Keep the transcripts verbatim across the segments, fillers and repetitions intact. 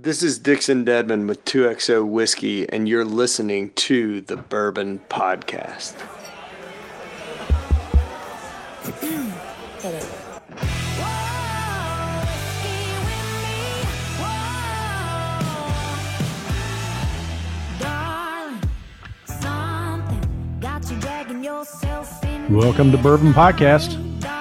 This is Dixon Dedman with two X O Whiskey, and you're listening to the Bourbon Podcast. Welcome to Bourbon Podcast.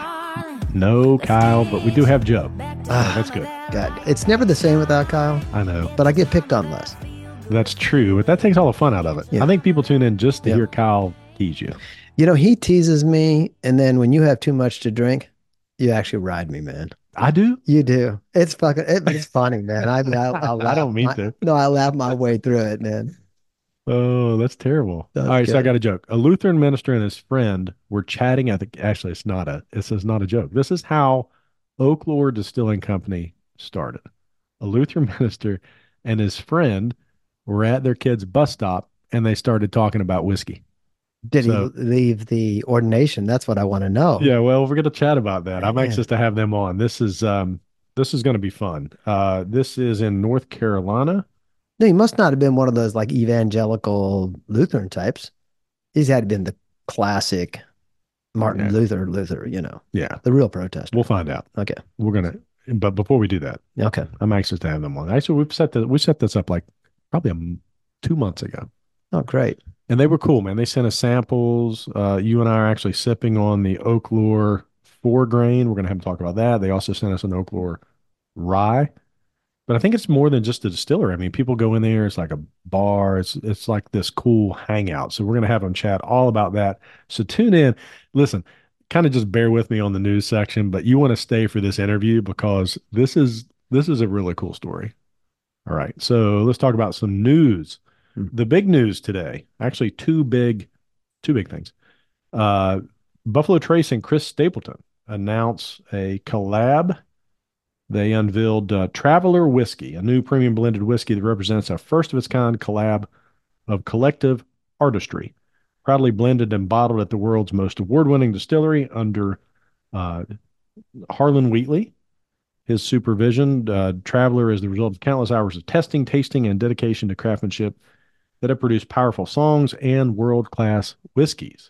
No Kyle, but we do have Joe. Ah, that's good. God, it's never the same without Kyle, I know. but I get picked on less. That's true, but that takes all the fun out of it. Yeah. I think people tune in just to Yeah. hear Kyle tease you. You know, he teases me, and then when you have too much to drink, you actually ride me, man. I do? You do. It's fucking, it, it's funny, man. I, I, I'll I laugh don't mean my- to. No, I laugh my way through it, man. Oh, that's terrible. That's all right, so I good. got a joke. A Lutheran minister and his friend were chatting. I think actually it's not a this is not a joke. This is how Oaklore Distilling Company started. A Lutheran minister and his friend were at their kid's bus stop and they started talking about whiskey. Did So- he leave the ordination? That's what I want to know. Yeah, well, we're going to chat about that. I'm Man. anxious to have them on. This is um this is going to be fun. Uh this is in North Carolina. No, he must not have been one of those like evangelical Lutheran types. He's had been the classic Martin Yeah. Luther, Luther, you know, Yeah, the real protester. we'll find out. Okay. We're going to but before we do that, Okay. I'm anxious to have them on. Actually, we've set the we set this up like probably a m two months ago. Oh, great. And they were cool, man. They sent us samples. Uh, you and I are actually sipping on the Oaklore four grain. We're going to have them talk about that. They also sent us an Oaklore rye. But I think it's more than just a distillery. I mean, people go in there. It's like a bar. It's it's like this cool hangout. So we're going to have them chat all about that. So tune in. Listen, kind of just bear with me on the news section, but you want to stay for this interview because this is this is a really cool story. All right. So let's talk about some news. Hmm. The big news today, actually two big, two big things. Uh, Buffalo Trace and Chris Stapleton announce a collab. They unveiled uh, Traveler Whiskey, a new premium blended whiskey that represents a first of its kind collab of collective artistry, proudly blended and bottled at the world's most award-winning distillery under uh, Harlan Wheatley. His supervision, uh, Traveler is the result of countless hours of testing, tasting, and dedication to craftsmanship that have produced powerful songs and world-class whiskeys.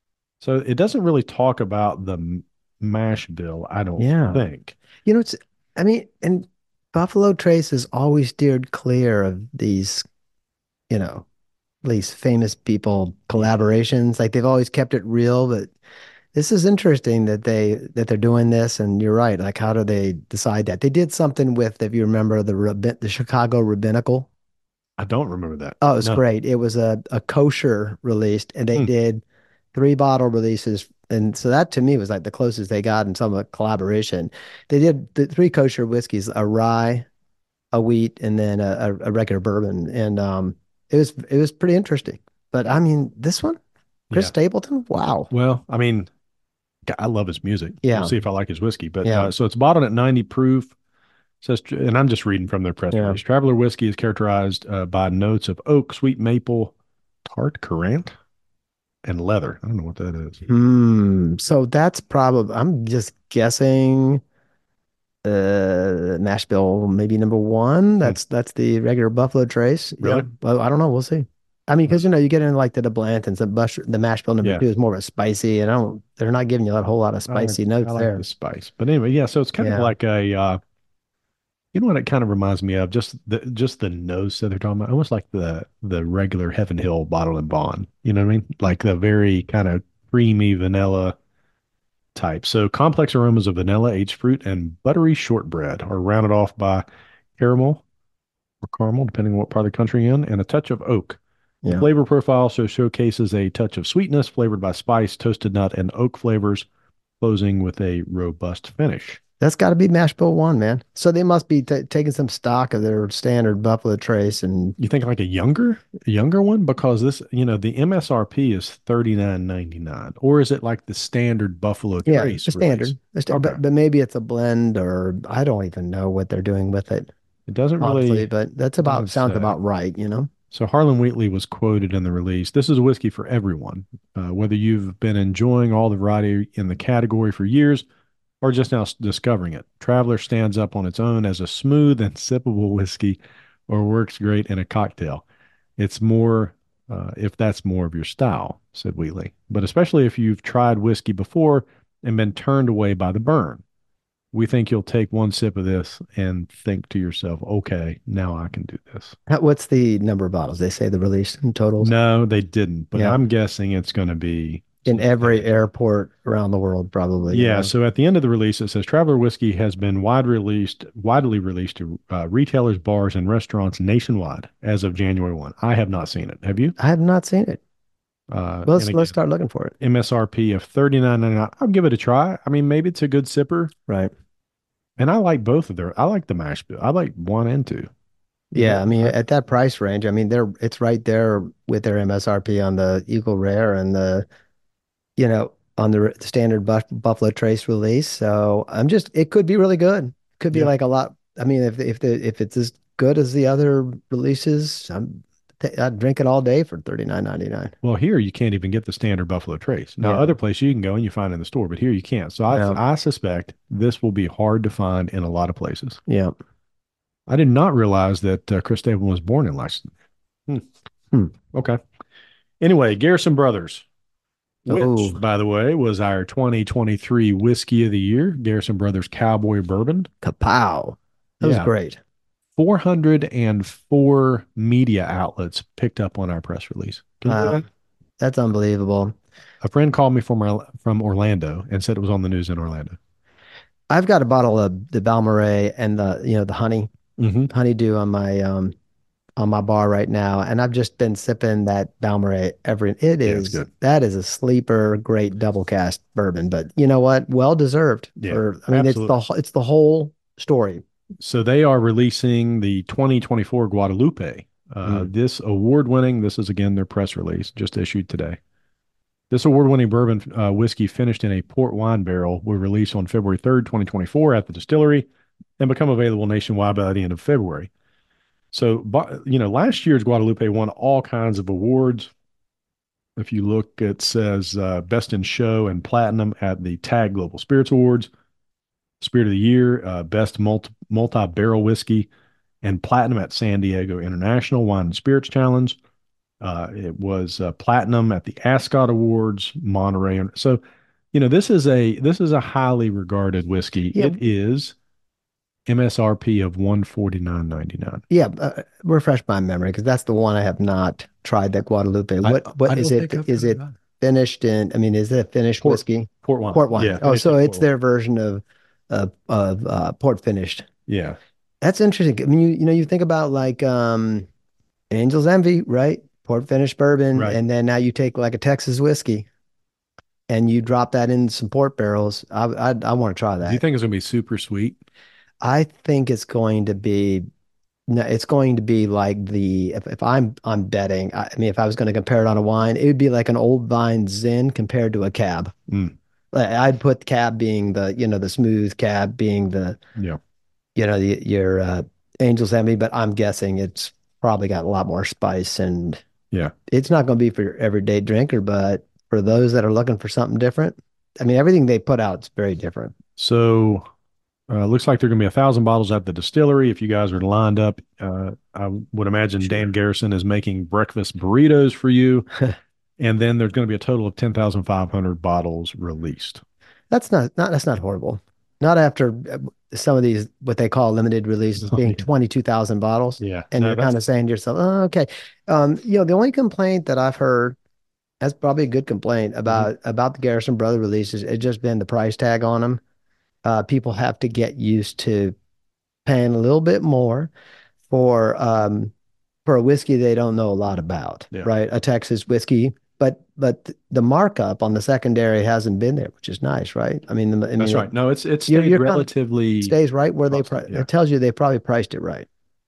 So it doesn't really talk about the m- mash bill, I don't Yeah. think. You know, it's, I mean, and Buffalo Trace has always steered clear of these, you know, these famous people collaborations. Like they've always kept it real, but this is interesting that they that they're doing this. And you're right. Like, how do they decide that? They did something with, if you remember, the Rabbi- the Chicago Rabbinical. I don't remember that. Oh, it was No. great. It was a, a kosher released, and they Hmm. did three bottle releases. And so that to me was like the closest they got in some uh, collaboration. They did the three kosher whiskeys, a rye, a wheat, and then a, a, a regular bourbon. And um, it was it was pretty interesting. But I mean, this one, Chris Yeah. Stapleton, wow. Well, I mean, g- I love his music. Yeah. We'll see if I like his whiskey. But Yeah. uh, so it's bottled at ninety proof. Says, and I'm just reading from their press Yeah. release. Traveler whiskey is characterized uh, by notes of oak, sweet maple, tart currant, and leather. I don't know what that is. Hmm. So that's probably, I'm just guessing uh mash bill maybe number one. That's that's the regular Buffalo Trace. Yeah. Really? Well, I don't know. We'll see. I mean, because you know, you get into like the Blanton's, the bush, the mash bill number Yeah. two is more of a spicy, and I don't, they're not giving you a whole lot of I like- spicy notes I like there. the spice. But anyway, yeah. So it's kind of Yeah. like a, uh, you know what it kind of reminds me of? Just the just the nose that they're talking about, almost like the the regular Heaven Hill bottle and bond. You know what I mean? Like the very kind of creamy vanilla type. So complex aromas of vanilla, aged fruit, and buttery shortbread are rounded off by caramel or caramel, depending on what part of the country you're in, and a touch of oak. The Yeah. flavor profile also showcases a touch of sweetness flavored by spice, toasted nut, and oak flavors, closing with a robust finish. That's got to be mash bill one, man. So they must be ta taking some stock of their standard Buffalo Trace, and You think like a younger, a younger one? Because this, you know, the M S R P is thirty-nine ninety-nine, or is it like the standard Buffalo yeah, Trace the standard. release? The sta- Okay. But but maybe it's a blend, or I don't even know what they're doing with it, It doesn't honestly. really. But that's about doesn't sounds say. about right, you know. So Harlan Wheatley was quoted in the release. This is a whiskey for everyone, uh, whether you've been enjoying all the variety in the category for years, or just now s- discovering it. Traveler stands up on its own as a smooth and sippable whiskey or works great in a cocktail. It's more, uh, if that's more of your style, said Wheatley, but especially if you've tried whiskey before and been turned away by the burn. We think you'll take one sip of this and think to yourself, okay, now I can do this. How- What's the number of bottles? They say the release in totals. No, they didn't, but Yeah. I'm guessing it's going to be In every substantial. airport around the world, probably. you Yeah, know? so at the end of the release, it says Traveler Whiskey has been wide released, widely released to uh, retailers, bars, and restaurants nationwide as of January first. I have not seen it. Have you? I have not seen it. Uh, Well, and let's, let's again, start looking for it. M S R P of thirty-nine ninety-nine. I'll give it a try. I mean, maybe it's a good sipper, Right. and I like both of their. I like the mash bill. I like one and two. You Yeah, know, I mean, I- at that price range, I mean, they're it's right there with their M S R P on the Eagle Rare and the, you know, on the r- standard Buff Buffalo Trace release. So I'm just, it could be really good. Could be Yeah. like a lot. I mean, if if the if it's as good as the other releases, I'm I'd drink it all day for thirty-nine ninety-nine. Well, here you can't even get the standard Buffalo Trace. Now, Yeah. other places you can go and you find it in the store, but here you can't. So I, Yeah. I suspect this will be hard to find in a lot of places. Yeah. I did not realize that uh, Chris Stapleton was born in Lexington. Hmm. Hmm. Okay. Anyway, Garrison Brothers, which, Oh. by the way, was our twenty twenty-three Whiskey of the Year, Garrison Brothers Cowboy Bourbon. Kapow. That was Yeah. great. four hundred four media outlets picked up on our press release. Can you believe Wow. that? That's unbelievable. A friend called me from Orla- from Orlando and said it was on the news in Orlando. I've got a bottle of the Balmoral and the, you know, the honey, Mm-hmm. honeydew on my um on my bar right now, and I've just been sipping that Balmoral every. It Yeah, it's is good. that is a sleeper, great double cast bourbon, but you know what? Well deserved. Yeah, For I mean, it's the absolutely. wh- it's the whole story. So they are releasing the twenty twenty-four Guadalupe. Uh, Mm. This award-winning, this is again their press release, just issued today. This award-winning bourbon uh, whiskey finished in a port wine barrel will release on February third, twenty twenty-four at the distillery and become available nationwide by the end of February. So, bu- you know, last year's Guadalupe won all kinds of awards. If you look, it says uh, Best in Show and Platinum at the TAG Global Spirits Awards, Spirit of the Year, uh, Best multi, Multi-Barrel Whiskey, and Platinum at San Diego International Wine and Spirits Challenge. Uh, it was uh, Platinum at the Ascot Awards, Monterey. So, you know, this is a this is a highly regarded whiskey. Yeah. It is M S R P of one forty-nine ninety-nine. Yeah, uh, refresh my memory because that's the one I have not tried. That Guadalupe. What what is it? Is it finished in? I mean, is it a finished Port- whiskey? Port wine? Port wine. Yeah. Oh, finished so in it's port their version of of of uh, port finished. wine. Yeah. That's interesting. I mean, you you know, you think about like um Angel's Envy, right? Port finished bourbon, Right. and then now you take like a Texas whiskey and you drop that in some port barrels. I I, I want to try Do you that. think it's going to be super sweet? I think it's going to be no, it's going to be like the if, if I'm I'm betting. I, I mean, if I was going to compare it on a wine, it would be like an Old Vine Zin compared to a Cab. Mm. Like, I'd put Cab being the you know the smooth Cab being the Yeah. you know the, your uh, Angel's Envy, but I'm guessing it's probably got a lot more spice and Yeah. it's not going to be for your everyday drinker, but for those that are looking for something different, I mean, everything they put out is very different. So uh, looks like there are going to be a thousand bottles at the distillery. If you guys are lined up, uh, I would imagine Sure. Dan Garrison is making breakfast burritos for you. And then there's going to be a total of ten thousand five hundred bottles released. That's not, not that's not horrible. Not after uh, some of these what they call limited releases Oh, being yeah. twenty-two thousand bottles, Yeah. and No, you're that's- kind of saying to yourself, "Oh, okay." Um, you know, the only complaint that I've heard, that's probably a good complaint about about the Garrison Brother releases, it's just been the price tag on them. Uh, people have to get used to paying a little bit more for um for a whiskey they don't know a lot about, Yeah. right? A Texas whiskey, but but the markup on the secondary hasn't been there, which is nice, right? I mean, the, I mean, That's it right. No, it's it's You're- stayed you're kind of- relatively. stays right where they Constant, pri- yeah. it tells you they probably priced it right.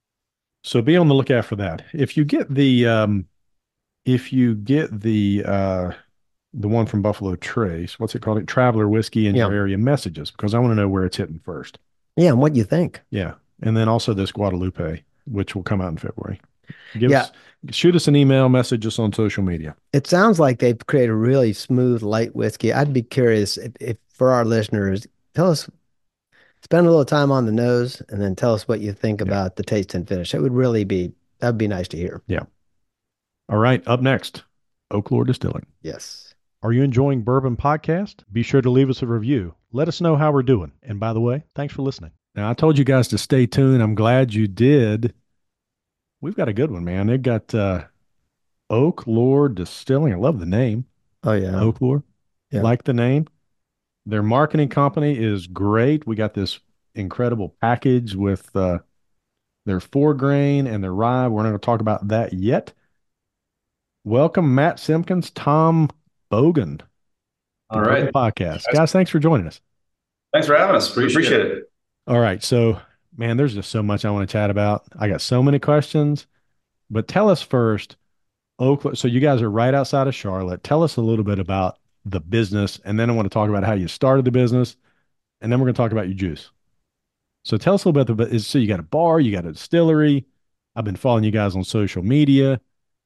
So be on the lookout for that. If you get the um, if you get the uh, the one from Buffalo Trace, what's it called? Traveler Whiskey in your Yeah. area messages, because I want to know where it's hitting first. Yeah, and what do you think? Yeah, and then also this Guadalupe, which will come out in February. Give Yeah. us, shoot us an email, message us on social media. It sounds like they've created a really smooth, light whiskey. I'd be curious if, if for our listeners, tell us, spend a little time on the nose, and then tell us what you think Yeah. about the taste and finish. It would really be, that'd be nice to hear. Yeah. All right. Up next, Oaklore Distilling. Yes. Are you enjoying Bourbon Podcast? Be sure to leave us a review. Let us know how we're doing. And by the way, thanks for listening. Now, I told you guys to stay tuned. I'm glad you did. We've got a good one, man. They've got uh, Oaklore Distilling. I love the name. Oh, yeah. Oaklore. Yeah. Like the name. Their marketing company is great. We got this incredible package with uh, their four grain and their rye. We're not going to talk about that yet. Welcome, Matt Simpkins, Tom Bogan. All right. Podcast. Guys, thanks for joining us. Thanks for having us. We appreciate, appreciate it. it. All right. So, man, there's just so much I want to chat about. I got so many questions, but tell us first, Oakland. So you guys are right outside of Charlotte. Tell us a little bit about the business, and then I want to talk about how you started the business, and then we're going to talk about your juice. So tell us a little bit about, so you got a bar, you got a distillery. I've been following you guys on social media.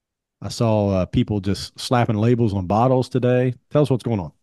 I saw uh, people just slapping labels on bottles today. Tell us what's going on.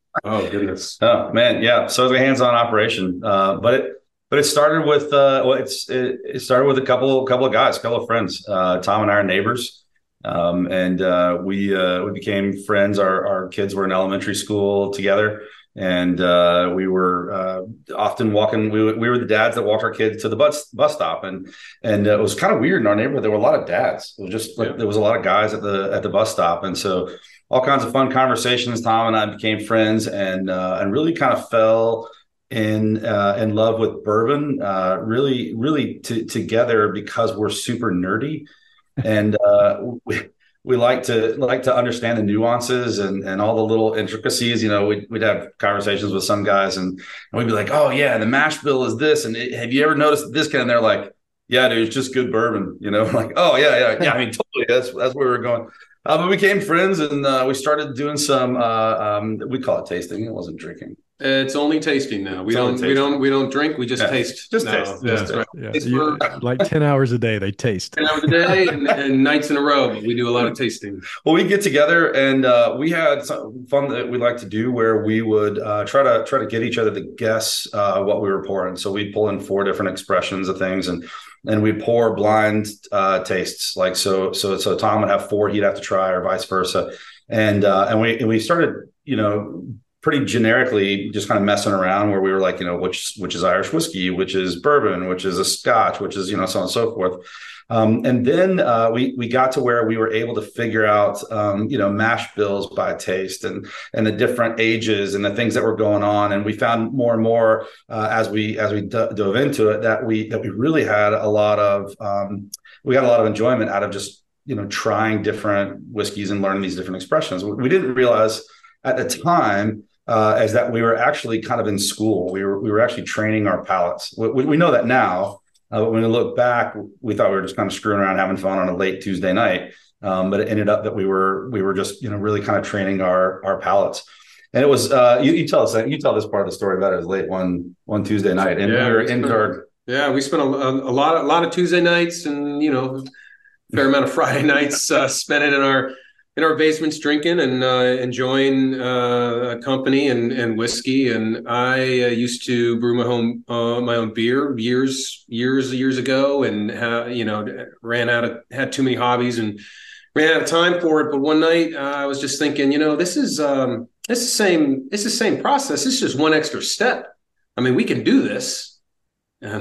Oh goodness! Oh man, yeah. So it's a hands-on operation, uh, but it but it started with uh, well, it's it, it started with a couple couple of guys, a couple of friends. Uh, Tom and I are neighbors, um, and uh, we uh, we became friends. Our our kids were in elementary school together, and uh, we were uh, often walking. We we were the dads that walked our kids to the bus bus stop, and and uh, it was kind of weird in our neighborhood. There were a lot of dads. It was just like, yeah. There was a lot of guys at the at the bus stop, and so. All kinds of fun conversations. Tom and I became friends, and uh, and really kind of fell in uh, in love with bourbon. Uh, really, really t- together because we're super nerdy, and uh, we we like to like to understand the nuances and and all the little intricacies. You know, we'd we'd have conversations with some guys, and, and we'd be like, "Oh yeah, the mash bill is this," and it, have you ever noticed this kind? And they're like, "Yeah, dude, it's just good bourbon." You know, like, "Oh yeah, yeah, yeah." I mean, totally. That's that's where we were going. Uh, but we became friends, and uh, we started doing some. Uh, um, we call it tasting. It wasn't drinking. It's only tasting now. We it's don't. We don't. We don't drink. We just yeah. taste. Just no, taste. Yeah, just right. yeah. You, like ten hours a day, they taste. Ten hours a day and, and nights in a row. We do a lot of tasting. Well, we get together, and uh, we had some fun that we like to do, where we would uh, try to try to get each other to guess uh, what we were pouring. So we'd pull in four different expressions of things, and. And we pour blind uh, tastes, like so. So, so Tom would have four he'd have to try, or vice versa. And uh, and we and we started, you know, pretty generically just kind of messing around, where we were like, you know, which which is Irish whiskey, which is bourbon, which is a Scotch, which is, you know, so on and so forth. Um, and then uh, we we got to where we were able to figure out, um, you know, mash bills by taste, and and the different ages and the things that were going on. And we found more and more uh, as we as we d- dove into it that we that we really had a lot of um, we got a lot of enjoyment out of just, you know, trying different whiskeys and learning these different expressions. We didn't realize at the time uh, as that we were actually kind of in school. We were we were actually training our palates. We, we know that now. Uh, but when we look back, we thought we were just kind of screwing around, having fun on a late Tuesday night. Um, but it ended up that we were we were just, you know, really kind of training our our palates. And it was uh, you, you tell us you tell this part of the story better. It was late one one Tuesday night, and yeah, we were we spent, in our yeah we spent a, a lot of, a lot of Tuesday nights, and you know, a fair amount of Friday nights uh, spent it in our. in our basements drinking and uh, enjoying uh, a company and, and whiskey. And I uh, used to brew my home uh, my own beer years years years ago, and ha- you know ran out of had too many hobbies and ran out of time for it. But one night uh, I was just thinking, you know, this is um, it's the same it's the same process. It's just one extra step. I mean, we can do this. And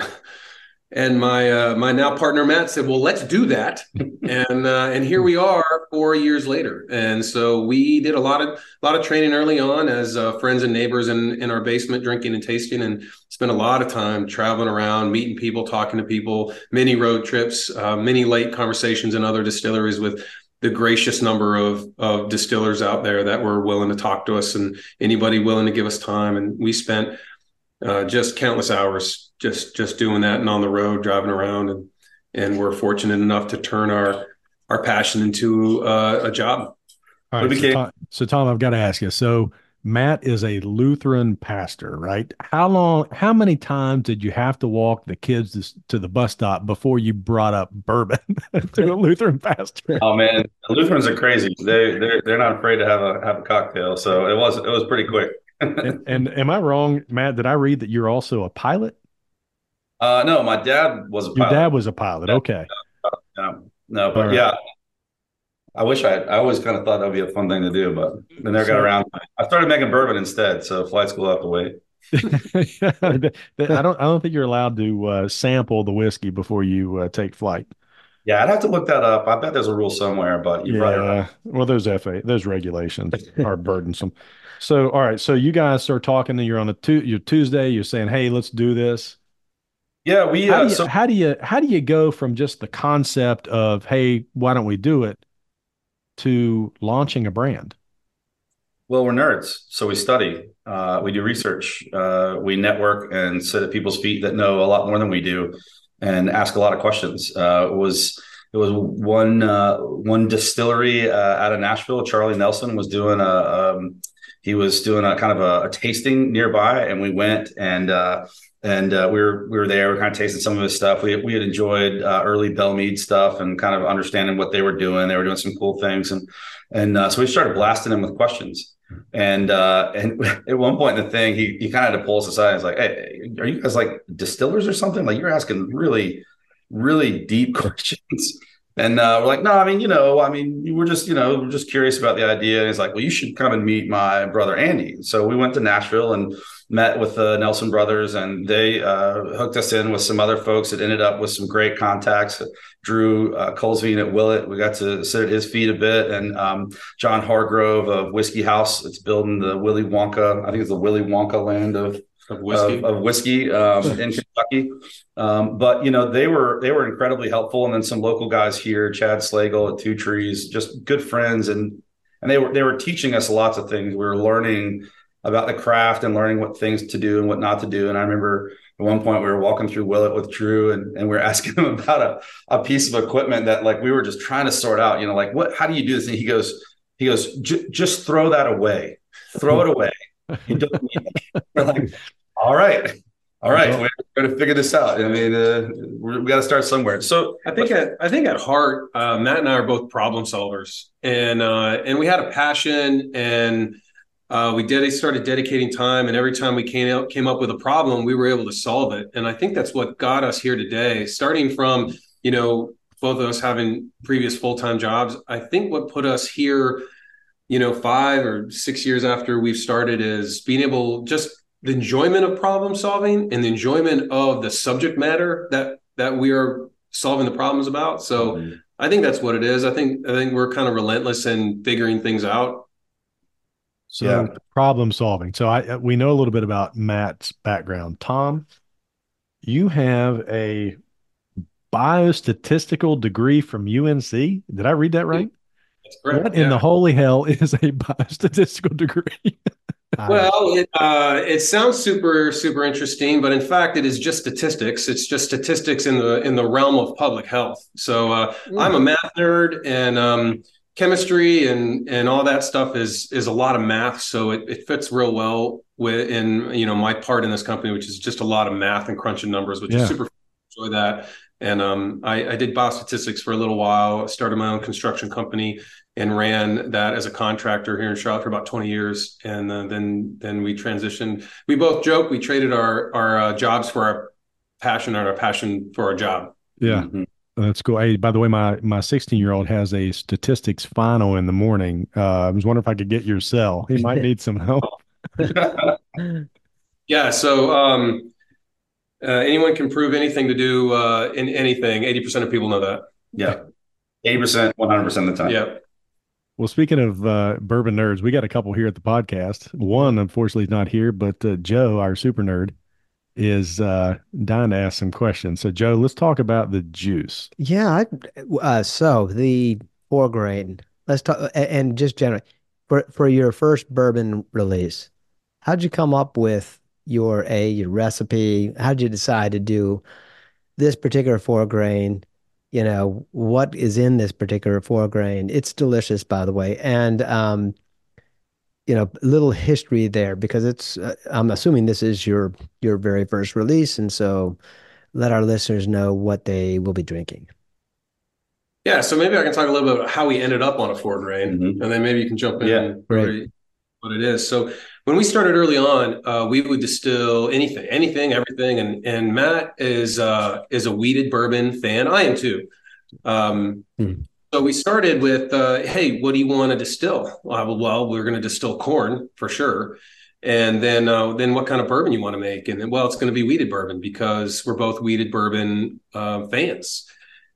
And my uh, my now partner Matt said, "Well, let's do that." and uh, and here we are, four years later. And so we did a lot of a lot of training early on as uh, friends and neighbors in in our basement, drinking and tasting, and spent a lot of time traveling around, meeting people, talking to people, many road trips, uh, many late conversations in other distilleries with the gracious number of of distillers out there that were willing to talk to us, and anybody willing to give us time. And we spent uh, just countless hours. Just just doing that and on the road, driving around, and and we're fortunate enough to turn our our passion into uh, a job. All right, became- so, Tom, so Tom, I've got to ask you. So Matt is a Lutheran pastor, right? How long? How many times did you have to walk the kids to, to the bus stop before you brought up bourbon to a Lutheran pastor? Oh man, Lutherans are crazy. They they're they're not afraid to have a have a cocktail. So it was it was pretty quick. And, and am I wrong, Matt? Did I read that you're also a pilot? Uh, no, my dad was a Your pilot. dad was a pilot. Okay. No, no, All but right. yeah, I wish I. I always kind of thought that'd be a fun thing to do, but I never got So- around to it. I started making bourbon instead, so flight school have to wait. I don't. I don't think you're allowed to uh, sample the whiskey before you uh, take flight. Yeah, I'd have to look that up. I bet there's a rule somewhere, but you're probably right. Yeah. Well, those F A, those regulations are burdensome. So, all right. So you guys start talking, and you're on a tu- your Tuesday. You're saying, "Hey, let's do this." Yeah, we. How Uh, do you so how do you how do you go from just the concept of, "Hey, why don't we do it," to launching a brand? well, we're nerds, so we study. Uh, we do research. Uh, we network and sit at people's feet that know a lot more than we do, and ask a lot of questions. Uh, it was it was one uh, one distillery uh, out of Nashville. Charlie Nelson was doing a um, he was doing a kind of a, a tasting nearby, and we went and uh, and uh, we were we were there. We were kind of tasting some of his stuff. We we had enjoyed uh, early Belle Meade stuff and kind of understanding what they were doing. They were doing some cool things, and and uh, so we started blasting him with questions. And uh, and at one point in the thing, he he kind of had to pull us aside. He's like, "Hey, are you guys like distillers or something? Like you're asking really, really deep questions." And uh, we're like, "No, I mean, you know, I mean, we're just, you know, we're just curious about the idea." And he's like, "Well, you should come and meet my brother Andy." So we went to Nashville and met with the Nelson brothers, and they uh, hooked us in with some other folks that ended up with some great contacts. Drew uh, Colesveen at Willett, we got to sit at his feet a bit, and um, John Hargrove of Whiskey House. It's building the Willy Wonka. I think it's the Willy Wonka land of Of whiskey. of, of whiskey um, in Kentucky. Um, but you know, they were they were incredibly helpful, and then some local guys here, Chad Slagle at Two Trees, just good friends, and and they were they were teaching us lots of things. We were learning about the craft and learning what things to do and what not to do. And I remember at one point we were walking through Willett with Drew, and, and we were asking him about a, a piece of equipment that like we were just trying to sort out, you know, like what, how do you do this? And he goes, he goes, just throw that away, throw it away. You don't need it. We're like, all right. All right. Well, we're going to figure this out. I mean, uh, we got to start somewhere. So I think at I think at heart, uh, Matt and I are both problem solvers, and uh, and we had a passion, and uh, we did started dedicating time, and every time we came out came up with a problem, we were able to solve it. And I think that's what got us here today. Starting from, you know, both of us having previous full time jobs, I think what put us here, you know, five or six years after we've started, is being able just the enjoyment of problem solving and the enjoyment of the subject matter that that we are solving the problems about. So mm-hmm. I think that's what it is. I think I think we're kind of relentless in figuring things out. So Yeah. problem solving. So I we know a little bit about Matt's background. Tom, you have a biostatistical degree from U N C. Did I read that right? That's correct. What in yeah. the holy hell is a biostatistical degree? Well, it uh, it sounds super super interesting, but in fact, it is just statistics. It's just statistics in the in the realm of public health. So uh, mm. I'm a math nerd, and um, chemistry and and all that stuff is is a lot of math. So it, it fits real well with in you know my part in this company, which is just a lot of math and crunching numbers, which yeah. is super fun. Enjoy that. And um, I, I did biostatistics for a little while. I started my own construction company and ran that as a contractor here in Charlotte for about twenty years. And uh, then then we transitioned. We both joke we traded our our uh, jobs for our passion and our passion for our job. Yeah, mm-hmm. That's cool. Hey, by the way, my my sixteen year old has a statistics final in the morning. Uh, I was wondering if I could get your cell. He might need some help. Yeah. So. Um, Uh, anyone can prove anything to do uh, in anything. eighty percent of people know that. Yeah. eighty percent, one hundred percent of the time. Yeah. Well, speaking of uh, bourbon nerds, we got a couple here at the podcast. One, unfortunately, is not here, but uh, Joe, our super nerd, is uh, dying to ask some questions. So, Joe, let's talk about the juice. Yeah. I, uh, so the four grain, let's talk, and just generally, for, for your first bourbon release, how'd you come up with your a your recipe? How did you decide to do this particular four grain? You know, what is in this particular four grain? It's delicious, by the way. And um you know, a little history there, because it's uh, I'm assuming this is your your very first release, and so let our listeners know what they will be drinking. Yeah, so maybe I can talk a little bit about how we ended up on a four grain, mm-hmm. and then maybe you can jump in yeah, and right. what it is. So when we started early on, uh, we would distill anything, anything, everything. And and Matt is uh, is a wheated bourbon fan. I am too. Um, Hmm. So we started with, uh, hey, what do you want to distill? Uh, well, we're going to distill corn for sure. And then uh, then what kind of bourbon you want to make? And then, well, it's going to be wheated bourbon because we're both wheated bourbon uh, fans.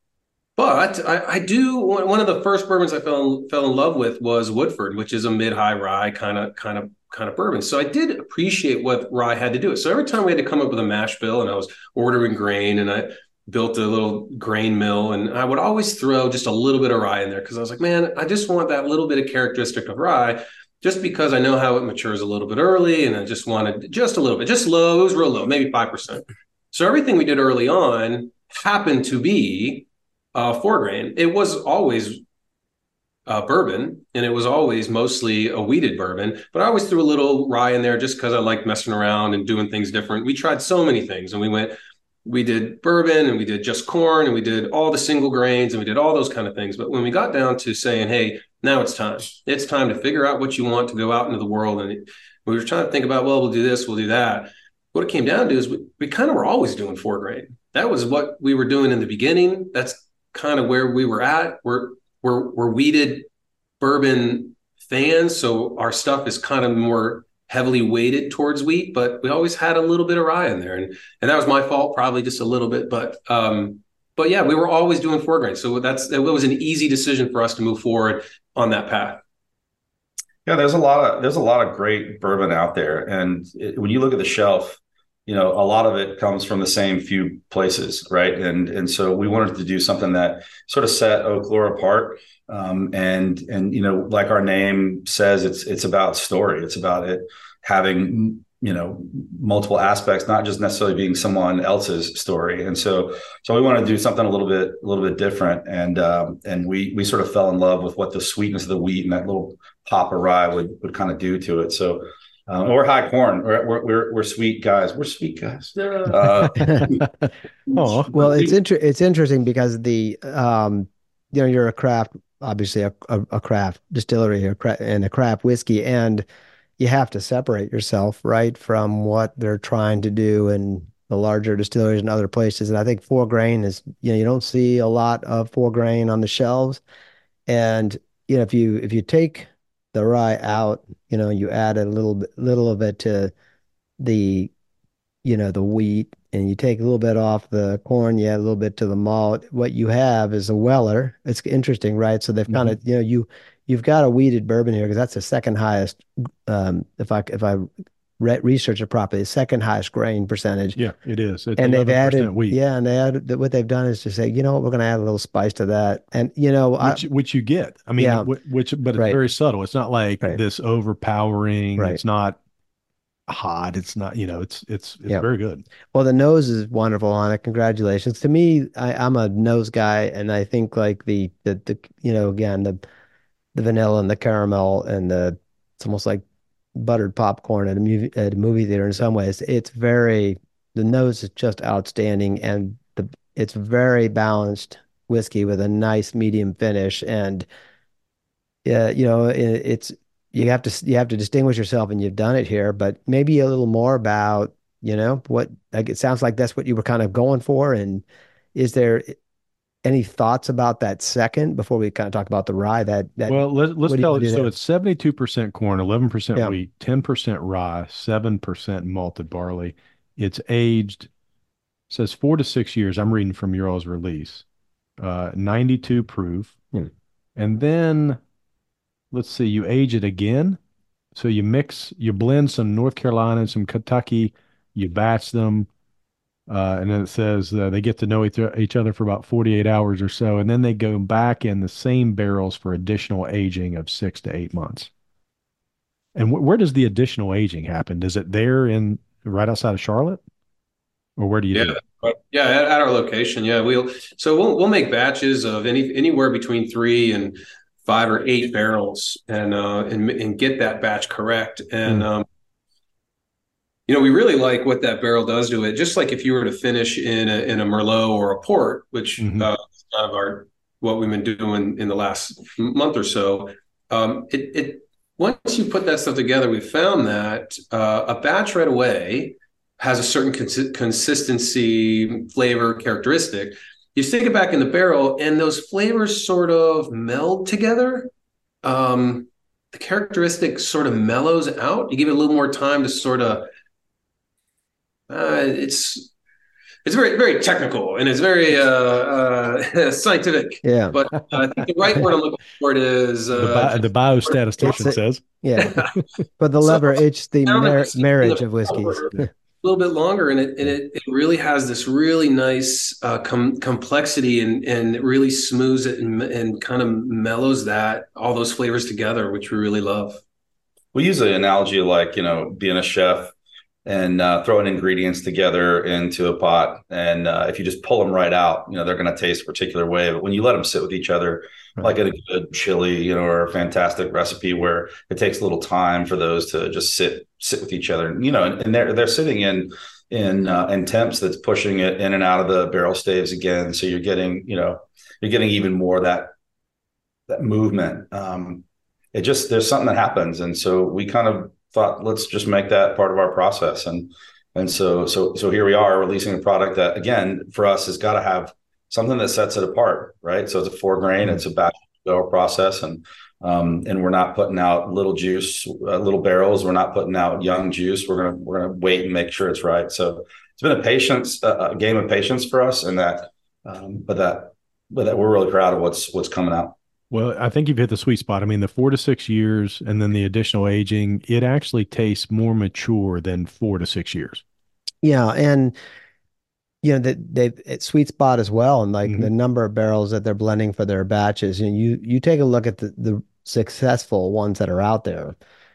But I, I do one of the first bourbons I fell fell in love with was Woodford, which is a mid-high rye kind of kind of kind of bourbon. So I did appreciate what rye had to do it. So every time we had to come up with a mash bill, and I was ordering grain, and I built a little grain mill, and I would always throw just a little bit of rye in there because I was like, man, I just want that little bit of characteristic of rye, just because I know how it matures a little bit early, and I just wanted just a little bit, just low, it was real low, maybe five percent. So everything we did early on happened to be uh, four grain. It was always uh, bourbon, and it was always mostly a wheated bourbon, but I always threw a little rye in there just because I liked messing around and doing things different. We tried so many things, and we went, we did bourbon, and we did just corn, and we did all the single grains, and we did all those kind of things. But when we got down to saying, hey, now it's time, it's time to figure out what you want to go out into the world. And we were trying to think about, well, we'll do this, we'll do that. What it came down to is we, we kind of were always doing four grain. That was what we were doing in the beginning. That's kind of where we were at. We're, we're, we're wheated bourbon fans. So our stuff is kind of more heavily weighted towards wheat, but we always had a little bit of rye in there. And, and that was my fault, probably just a little bit, but, um, but yeah, we were always doing four grain. So that's, it was an easy decision for us to move forward on that path. Yeah, there's a lot of there's a lot of great bourbon out there, and it, when you look at the shelf, you know, a lot of it comes from the same few places, right? And and so we wanted to do something that sort of set Eau Claire apart, um, and and you know, like our name says, it's it's about story. It's about it having, you know, multiple aspects, not just necessarily being someone else's story. And so, so we want to do something a little bit, a little bit different. And, um, and we, we sort of fell in love with what the sweetness of the wheat and that little pop of rye would, would kind of do to it. So, um, we're high corn. We're, we're, we're, we're sweet guys. We're sweet guys. Uh, oh, well, it's inter- it's interesting because the, um, you know, you're a craft, obviously a, a, a craft distillery or cra- and a craft whiskey, and you have to separate yourself, right, from what they're trying to do in the larger distilleries and other places. And I think four grain is, you know, you don't see a lot of four grain on the shelves. And, you know, if you, if you take the rye out, you know, you add a little bit, little of it to the, you know, the wheat, and you take a little bit off the corn, you add a little bit to the malt, what you have is a Weller. It's interesting, right? So they've mm-hmm. kind of, you know, you, you've got a wheated bourbon here because that's the second highest. Um, if I if I re- research it properly, the second highest grain percentage. Yeah, it is. It's and they've added wheat. Yeah, and they added what they've done is to say, you know what, we're going to add a little spice to that, and you know, which, I, which you get. I mean, yeah, which but it's right. very subtle. It's not like right. this overpowering. Right. It's not hot. It's not. You know, it's it's it's yeah. very good. Well, the nose is wonderful on it. Congratulations. To me, I, I'm a nose guy, and I think like the the the you know again the. the vanilla and the caramel and the, it's almost like buttered popcorn at a movie, at a movie theater in some ways. It's very, the nose is just outstanding, and the, it's very balanced whiskey with a nice medium finish. And, yeah, you know, it, it's, you have to, you have to distinguish yourself, and you've done it here, but maybe a little more about, you know, what, like, it sounds like that's what you were kind of going for. And is there any thoughts about that second before we kind of talk about the rye? That, that well, let, let's tell it. So it's seventy-two percent corn, eleven percent yeah. wheat, ten percent rye, seven percent malted barley. It's aged, says four to six years. I'm reading from your all's release, uh, ninety-two proof. Hmm. And then let's see, you age it again. So you mix, you blend some North Carolina and some Kentucky, you batch them. Uh, and then it says uh, they get to know each, each other for about forty-eight hours or so, and then they go back in the same barrels for additional aging of six to eight months. And wh- where does the additional aging happen? Is it there in right outside of Charlotte, or where do you yeah, do it? Yeah, at, at our location. Yeah, we'll so we'll we'll make batches of any anywhere between three and five or eight barrels, and uh, and and get that batch correct. And mm. um, you know, we really like what that barrel does to it. Just like if you were to finish in a, in a Merlot or a port, which mm-hmm. uh, is kind of our what we've been doing in the last month or so. Um, it, it once you put that stuff together, we found that uh, a batch right away has a certain cons- consistency, flavor, characteristic. You stick it back in the barrel, and those flavors sort of meld together. Um, the characteristic sort of mellows out. You give it a little more time to sort of. Uh, it's it's very very technical and it's very uh, uh, scientific. Yeah. But uh, I think the right word I'm looking for it is uh, the, bi- the biostatistician It's a- says. Yeah. But the So, lever, it's the down mar- in the- marriage in of the whiskeys. power, a little bit longer, and it and it, it really has this really nice uh, com- complexity, and and it really smooths it and and kind of mellows that all those flavors together, which we really love. We use the analogy of like, you know, being a chef and uh, throwing ingredients together into a pot. And uh, if you just pull them right out, you know, they're going to taste a particular way. But when you let them sit with each other, Right. like in a good chili, you know, or a fantastic recipe where it takes a little time for those to just sit sit with each other, you know, and, and they're they're sitting in in uh, in temps that's pushing it in and out of the barrel staves again. So you're getting, you know, you're getting even more of that that movement. Um, it just there's something that happens, and so we kind of thought, let's just make that part of our process. And and so so so here we are releasing a product that, again, for us has got to have something that sets it apart, right? So it's a four grain, it's a batch barrel process, and um, and we're not putting out little juice, uh, little barrels. We're not putting out young juice. We're gonna we're gonna wait and make sure it's right. So it's been a patience, uh, a game of patience for us, and that, um, but that but that we're really proud of what's what's coming out. Well, I think you've hit the sweet spot. I mean, the four to six years and then the additional aging, it actually tastes more mature than four to six years. Yeah. And, you know, that they it's sweet spot as well. And like Mhm. the number of barrels that they're blending for their batches. And you, you take a look at the, the successful ones that are out there.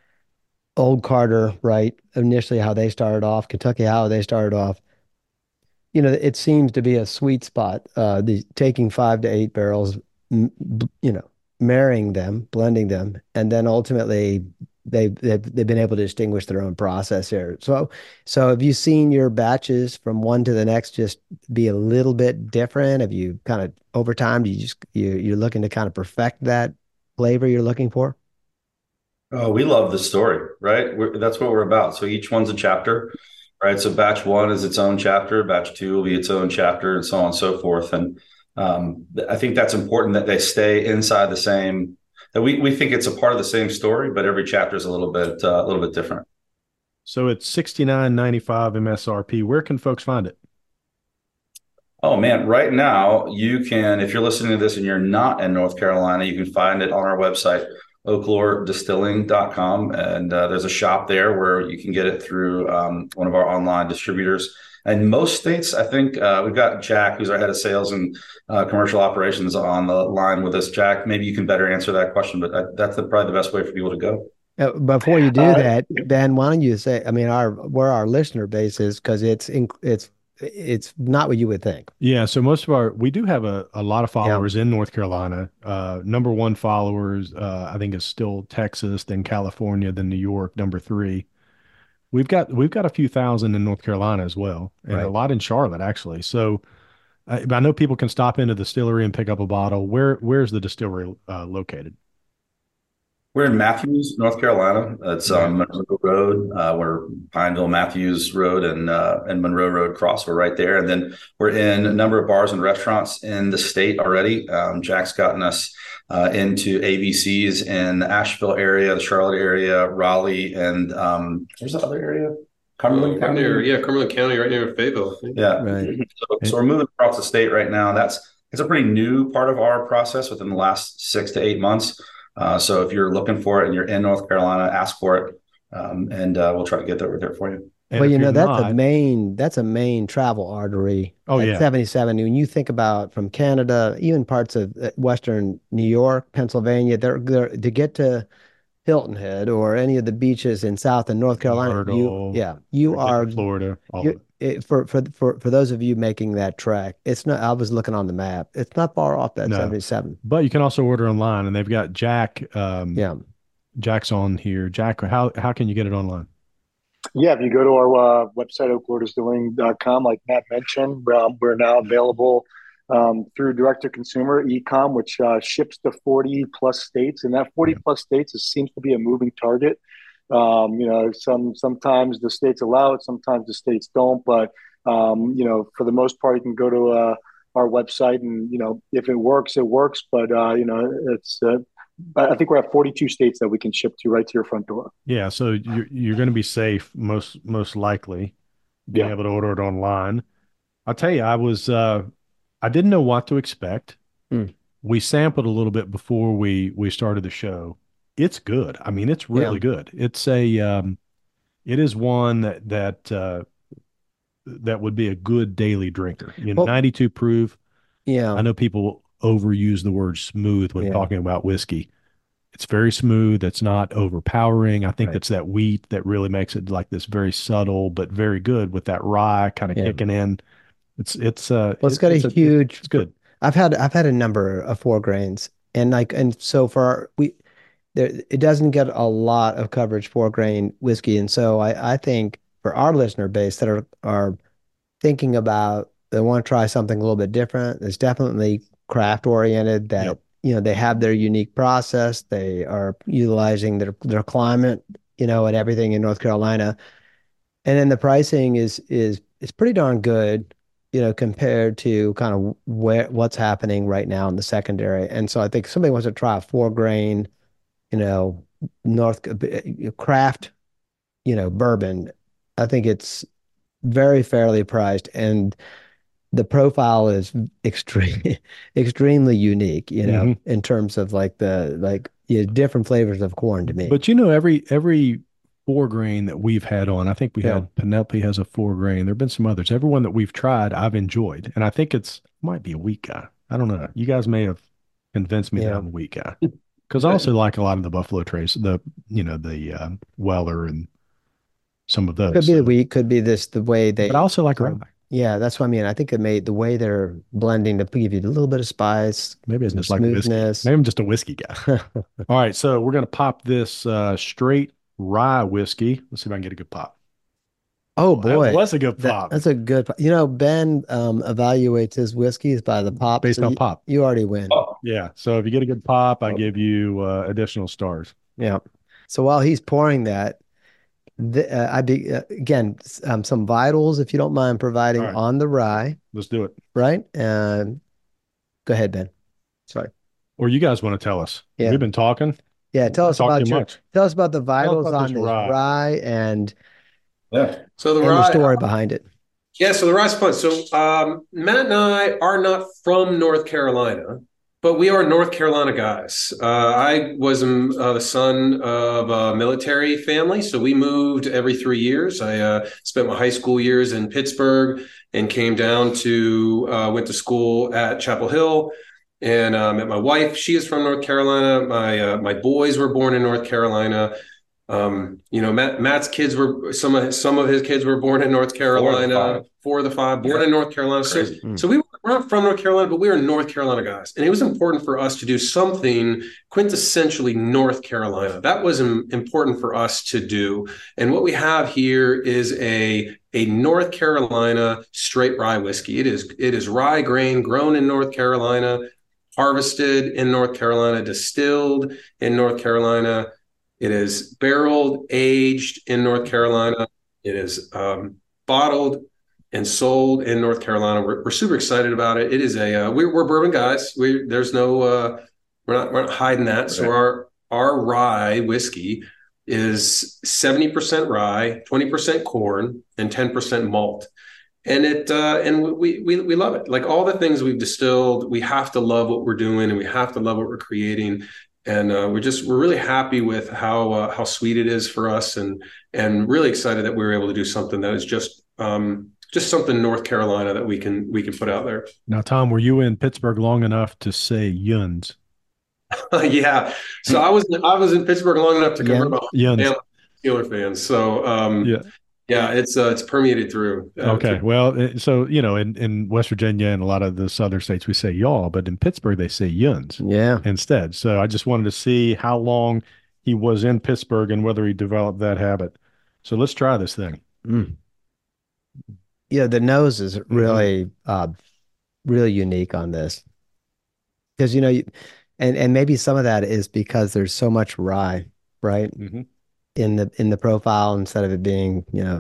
Old Carter, right? Initially, how they started off, Kentucky, how they started off. You know, it seems to be a sweet spot. Uh, the taking five to eight barrels, m- b- you know, marrying them, blending them, and then ultimately they they've, they've been able to distinguish their own process here. So, so have you seen your batches from one to the next just be a little bit different? Have you kind of over time, do you just you you're looking to kind of perfect that flavor you're looking for? Oh, we love the story, right? We're, that's what we're about. So each one's a chapter, right? So batch one is its own chapter, batch two will be its own chapter, and so on and so forth. And um, I think that's important that they stay inside the same. That we we think it's a part of the same story, but every chapter is a little bit uh, a little bit different. So it's sixty-nine ninety-five M S R P. Where can folks find it? Oh man, right now you can, if you're listening to this and you're not in North Carolina, you can find it on our website, oaklore distilling dot com. And uh, there's a shop there where you can get it through um, one of our online distributors. And most states, I think, uh, we've got Jack, who's our head of sales and uh, commercial operations, on the line with us. Jack, maybe you can better answer that question, but that, that's the, probably the best way for people to go. Uh, before you do Uh, that, Ben, why don't you say, I mean, our where our listener base is, because it's in, it's it's not what you would think. Yeah, so most of our we do have a, a lot of followers in North Carolina. Uh, number one followers, uh, I think, is still Texas, then California, then New York, number three. We've got we've got a few thousand in North Carolina as well, and Right. a lot in Charlotte actually. So I, I know people can stop into the distillery and pick up a bottle. Where where's the distillery uh, located? We're in Matthews, North Carolina. It's on Monroe Road. Uh, we're Pineville, Matthews Road, and uh, and Monroe Road cross. We're right there. And then we're in a number of bars and restaurants in the state already. Um, Jack's gotten us uh, into A B Cs in the Asheville area, the Charlotte area, Raleigh, and um, there's the other area, Cumberland Right County. near, yeah, Cumberland County, right near Fayetteville. I think. Yeah. Right. So, so we're moving across the state right now. That's it's a pretty new part of our process within the last six to eight months. Uh, so if you're looking for it and you're in North Carolina, ask for it, um, and uh, we'll try to get that over there for you. And Well, if you know, you're that's a not- main that's a main travel artery. Oh, at yeah. seventy-seven. When you think about from Canada, even parts of uh, Western New York, Pennsylvania, they're, they're to get to Hilton Head or any of the beaches in South and North Carolina. You, Myrtle, yeah, you are Florida, all of you, it. it, for for for for those of you making that trek. It's not. I was looking on the map. It's not far off that No. seventy-seven. But you can also order online, and they've got Jack. Um, Yeah. Jack's on here. Jack, how how can you get it online? Yeah, if you go to our uh, website, oaklore distilling dot com, like Matt mentioned, um, we're now available um, through direct to consumer e-com, which uh, ships to forty plus states, and that forty Yeah. plus states is, seems to be a moving target. Um, you know, some sometimes the states allow it, sometimes the states don't. But um, you know, for the most part, you can go to uh, our website, and you know, if it works, it works. But uh, you know, it's uh, I think we're at forty-two states that we can ship to right to your front door. Yeah, so you're you're going to be safe most most likely being Yeah. able to order it online. I'll tell you, I was uh I didn't know what to expect. Hmm. We sampled a little bit before we we started the show. It's good. I mean, it's really Yeah. good. It's a um it is one that that uh that would be a good daily drinker. You know, Well, ninety-two proof. I yeah, know people overuse the word smooth when yeah, talking about whiskey. It's very smooth. It's not overpowering. I think right. that's that wheat that really makes it like this very subtle but very good with that rye kind of Yeah. kicking in. It's it's uh Well, it's it- got it's a a huge. it's good. I've had I've had a number of four grains, and like and so for our, we there it doesn't get a lot of coverage four grain whiskey, and so I I think for our listener base that are are thinking about they want to try something a little bit different. It's definitely craft oriented. That Yep. you know they have their unique process. They are utilizing their their climate, you know, and everything in North Carolina. And then the pricing is is is pretty darn good, you know, compared to kind of where what's happening right now in the secondary. And so I think if somebody wants to try a four grain, you know, North craft, you know, bourbon. I think it's very fairly priced, and the profile is extreme, extremely unique, you know, Mhm. in terms of like the like yeah, different flavors of corn to me. But you know, every every four grain that we've had on, I think we Yeah. had Penelope has a four grain. There have been some others. Everyone that we've tried, I've enjoyed. And I think it's might be a wheat guy. I don't know. You guys may have convinced me that Yeah. I'm a wheat guy. Because I also like a lot of the Buffalo Trace, the you know, the uh, Weller and some of those. Could be the So- wheat, could be this the way they. but I also like rye. um, Yeah, that's what I mean. I think it made the way they're blending to give you a little bit of spice, Maybe it's some just like whiskey. smoothness. Maybe I'm just a whiskey guy. All right, so we're gonna pop this uh, straight rye whiskey. Let's see if I can get a good pop. Oh That boy, was a good That- pop. that's a good. pop. You know, Ben um, evaluates his whiskeys by the pop. Based so on you, pop. You already win. Oh, Yeah. So if you get a good pop, I Oh. give you uh, additional stars. Yeah. So while he's pouring that, the, uh, I be uh, again s- um, some vitals, if you don't mind providing All right. on the rye, Let's do it. right? Um, go ahead, Ben. Sorry. Or you guys want to tell us? Yeah. We've been talking. Yeah, tell us Talk about too your much. tell us about the vitals about on this this rye. rye and yeah. So the and the rye, story behind it. yeah. So the rye's fun. So um, Matt and I are not from North Carolina, but we are North Carolina guys. Uh, I was um, uh, the son of a military family, so we moved every three years. I uh, spent my high school years in Pittsburgh and came down to uh, went to school at Chapel Hill. And uh, met my wife. She is from North Carolina. My uh, my boys were born in North Carolina. Um, you know, Matt, Matt's kids were some of his, some of his kids were born in North Carolina. five. Four of the five born Yeah. in North Carolina. So, Crazy. Mm. so we were, we're not from North Carolina, but we were North Carolina guys, and it was important for us to do something quintessentially North Carolina. That was im- important for us to do. And what we have here is a a North Carolina straight rye whiskey. It is it is rye grain grown in North Carolina, harvested in North Carolina, distilled in North Carolina. It is barreled, aged in North Carolina. It is um, bottled and sold in North Carolina. We're, we're super excited about it. It is a uh, we're, we're bourbon guys. We there's no uh, we're not we're not hiding that. So Right. our our rye whiskey is seventy percent rye, twenty percent corn, and ten percent malt. And it uh, and we, we we love it. Like all the things we've distilled, we have to love what we're doing, and we have to love what we're creating. And uh, we're just we're really happy with how uh, how sweet it is for us, and and really excited that we were able to do something that is just um, just something North Carolina that we can we can put out there. Now, Tom, were you in Pittsburgh long enough to say Yuns? Yeah. So I was I was in Pittsburgh long enough to convert my Yuns. family Steeler fans. So um, Yeah. yeah, it's uh, it's permeated through. Uh, Okay. through- Well, eh, so you know, in, in West Virginia and a lot of the southern states, we say y'all, but in Pittsburgh they say Yuns Yeah. instead. So I just wanted to see how long he was in Pittsburgh and whether he developed that habit. So let's try this thing. Mm. Yeah, the nose is really uh really unique on this because you know, you, and and maybe some of that is because there's so much rye, right, Mm-hmm. in the in the profile instead of it being, you know,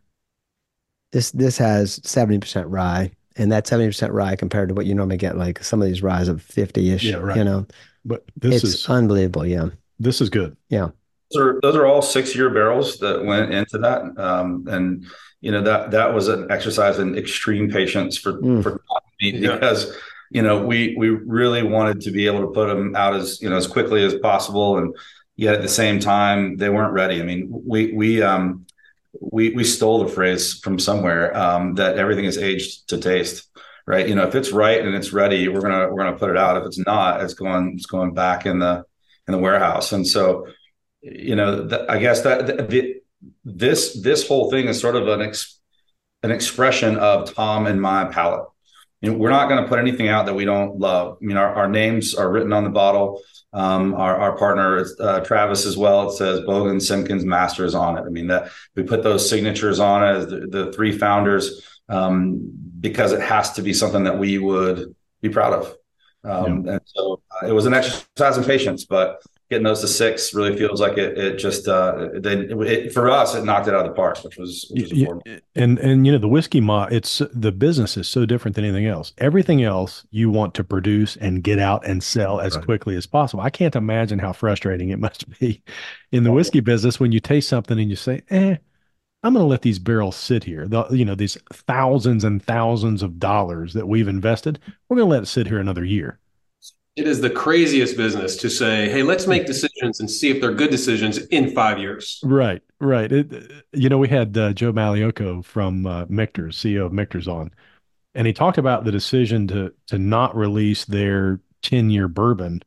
this this has seventy percent rye, and that seventy percent rye compared to what you normally get, like some of these ryes of fifty-ish, Yeah, right. you know, But this it's is unbelievable. Yeah, this is good. yeah, Those are those are all six year barrels that went into that, um, and you know that that was an exercise in extreme patience for Mm. for me Yeah. because you know we we really wanted to be able to put them out as you know as quickly as possible, and yet at the same time they weren't ready. I mean, we we um we we stole the phrase from somewhere, um, that everything is aged to taste, right? You know, if it's right and it's ready, we're gonna we're gonna put it out. If it's not, it's going it's going back in the in the warehouse, and so you know, th- I guess that th- the, this this whole thing is sort of an ex, an expression of Tom and my palate. You know, we're not going to put anything out that we don't love. I mean, our, our names are written on the bottle. Um, our, our partner, uh, Travis, as well. It says Bogan, Simpkins, Masters on it. I mean, that we put those signatures on it as the, the three founders, um, because it has to be something that we would be proud of. Um, And so uh, it was an exercise in patience, but getting those to six really feels like it. It just uh, they, it, for us, it knocked it out of the park, which was which was Yeah, important. and and you know the whiskey mo it's the business is so different than anything else. Everything else you want to produce and get out and sell as Right. quickly as possible. I can't imagine how frustrating it must be in the whiskey business when you taste something and you say, "Eh, I'm going to let these barrels sit here. The, you know, these thousands and thousands of dollars that we've invested, we're going to let it sit here another year." It is the craziest business to say, hey, let's make decisions and see if they're good decisions in five years. Right, right. It, you know, we had uh, Joe Maliocco from uh, Michter's, C E O of Michter's on, and he talked about the decision to to not release their ten year bourbon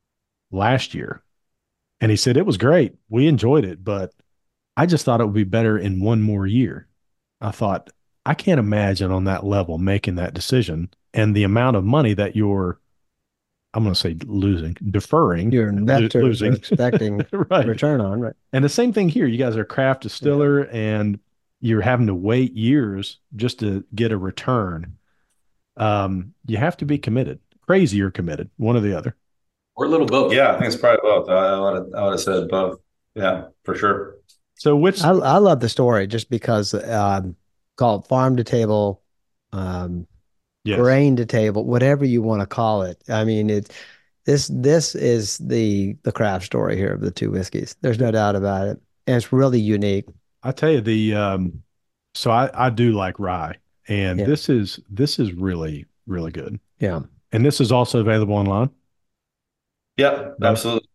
last year. And he said it was great. We enjoyed it, but I just thought it would be better in one more year. I thought, I can't imagine on that level making that decision and the amount of money that you're, I'm going to say losing, deferring, your lo- investors are losing. expecting Right. return on, right? And the same thing here. You guys are a craft distiller and you're having to wait years just to get a return. Um, you have to be committed, crazy or committed, one or the other. Or a little both. Yeah, I think it's probably both. I would have, I would have said both. Yeah, for sure. So which, I I love the story just because um, call it farm to table, um, yes, grain to table, whatever you want to call it. I mean, it's this this is the the craft story here of the two whiskeys. There's no doubt about it, and it's really unique. I tell you the, um, so I, I do like rye and Yeah. this is, this is really, really good. Yeah, And this is also available online. Yeah, Both? absolutely.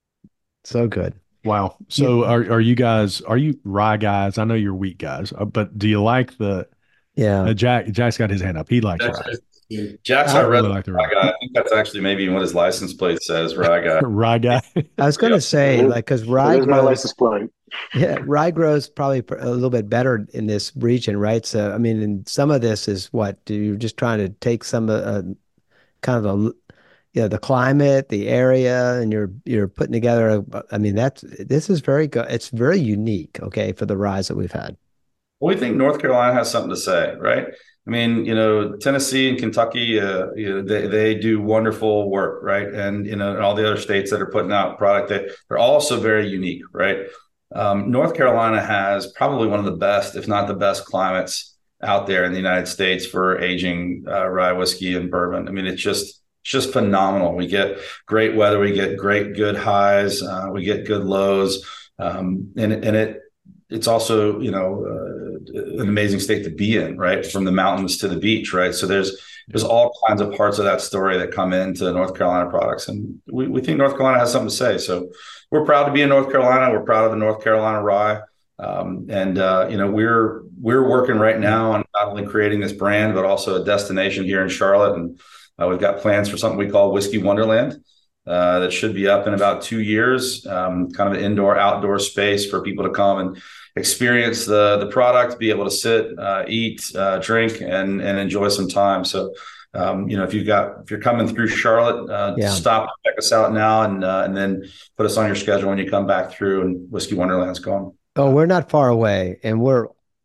so good. Wow. So are, are you guys, are you rye guys? I know you're wheat guys, uh, but do you like the, Yeah, uh, Jack, Jack's got his hand up. He likes That's rye. Jack's I our really red like the rye rye. guy. I think that's actually maybe what his license plate says, rye guy. Rye guy. I was going to Yeah. say, like, because rye There's my grows, license plate. yeah, rye grows probably pr- a little bit better in this region, right? So, I mean, and some of this is what you're just trying to take some uh, kind of a, you know, the climate, the area, and you're you're putting together. A, I mean, that's this is very good. It's very unique, okay, for the ryes that we've had. Well, we think North Carolina has something to say, right? I mean, you know, Tennessee and Kentucky, uh, you know, they, they do wonderful work, right? And, you know, and all the other states that are putting out product, they, they're also very unique, right? Um, North Carolina has probably one of the best, if not the best climates out there in the United States for aging uh, rye whiskey and bourbon. I mean, it's just, it's just phenomenal. We get great weather. We get great, good highs. Uh, we get good lows. Um, and, and it, it's also, you know, uh, an amazing state to be in, right? From the mountains to the beach, right? So there's there's all kinds of parts of that story that come into North Carolina products, and we, we think North Carolina has something to say. So we're proud to be in North Carolina. We're proud of the North Carolina rye, um, and uh, you know, we're we're working right now on not only creating this brand but also a destination here in Charlotte, and uh, we've got plans for something we call Whiskey Wonderland. Uh, that should be up in about two years, um, kind of an indoor outdoor space for people to come and experience the the product, be able to sit, uh, eat, uh, drink, and and enjoy some time. So, um, you know, if you've got if you're coming through Charlotte, uh, Yeah. stop, check us out now, and uh, and then put us on your schedule when you come back through. And Whiskey Wonderland's going. Oh, we're not far away, and we're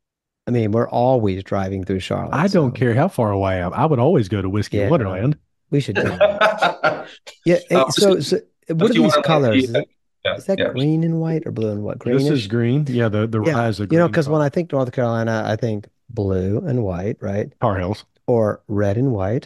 I mean, we're always driving through Charlotte. I don't so, care how far away I am. I would always go to Whiskey Yeah. Wonderland. We should do that. Yeah. Uh, eh, so, so what are you these wanna- colors? Is, it, yeah, is that yeah. green and white or blue and what? This is Greenish? green. Yeah, the the Yeah. rye is a You green know, because when color. I think North Carolina, I think blue and white, right? Tar Heels, Or red and white,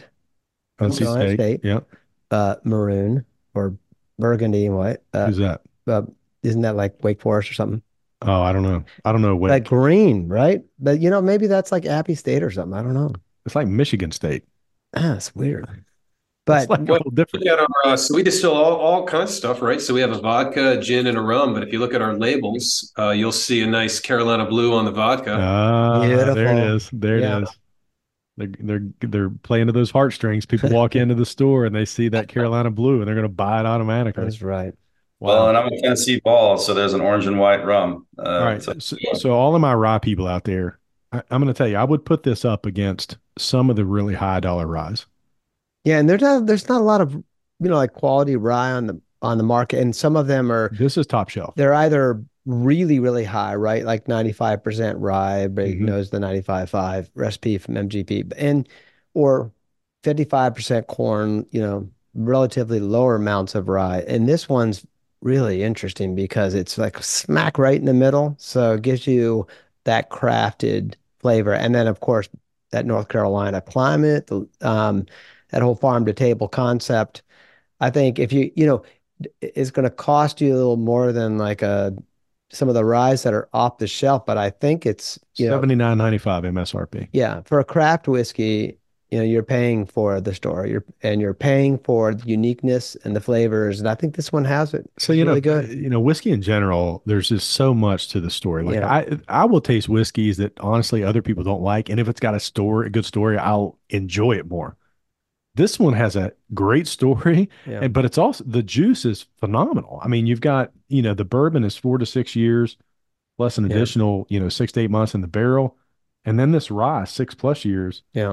N C Carolina State. State. Yeah, uh, maroon or burgundy and white. Uh, who's that? uh, isn't that like Wake Forest or something? Oh, I don't know. I don't know what. Like green, right? But you know, maybe that's like Appy State or something. I don't know. It's like Michigan State. Ah, it's weird. It's But like a Well, little different. look at our, uh, so we distill all, all kinds of stuff, right? So we have a vodka, a gin, and a rum. But if you look at our labels, uh, you'll see a nice Carolina Blue on the vodka. Ah, there it Beautiful. is. There Yeah. it is. They're they're they're playing to those heartstrings. People walk into the store and they see that Carolina Blue and they're going to buy it automatically. that's right. Well, Wow. and I'm a Tennessee ball, so there's an orange and white rum. Uh, All right. so- So, so all of my rye people out there, I, I'm going to tell you, I would put this up against some of the really high dollar ryes. Yeah, and there's not there's not a lot of you know like quality rye on the on the market, and some of them are This is top shelf. they're either really really high, right? Like ninety-five percent rye, everybody Mhm. knows the ninety-five point five recipe from M G P, and or fifty-five percent corn, you know, relatively lower amounts of rye. And this one's really interesting because it's like smack right in the middle. So it gives you that crafted flavor. And then, of course, that North Carolina climate, the, um, that whole farm to table concept. I think if you, you know, it's going to cost you a little more than like a some of the ryes that are off the shelf, but I think it's, you know, seventy-nine ninety-five M S R P. yeah, for a craft whiskey, you know, you're paying for the store, you're and you're paying for the uniqueness and the flavors, and I think this one has it. So It's you know, really good. you know, whiskey in general, there's just so much to the story. Like Yeah. I, I will taste whiskeys that honestly other people don't like, and if it's got a story, a good story, I'll enjoy it more. This one has a great story, Yeah. and but it's also the juice is phenomenal. I mean, you've got you know the bourbon is four to six years, plus an Yeah. additional you know six to eight months in the barrel, and then this rye six plus years. Yeah.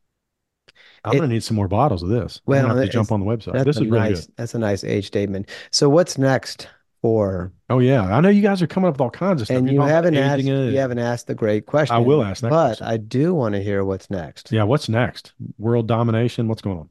I'm It- gonna need some more bottles of this. I'm Well, gonna have to it's- jump on the website. That's This a is really nice good. that's a nice age statement. So what's next for Oh yeah, I know you guys are coming up with all kinds of stuff. and You're you talking about haven't asked aging it. you haven't asked the great question. I will ask that but question. I do want to hear what's next. Yeah, what's next? World domination. What's going on?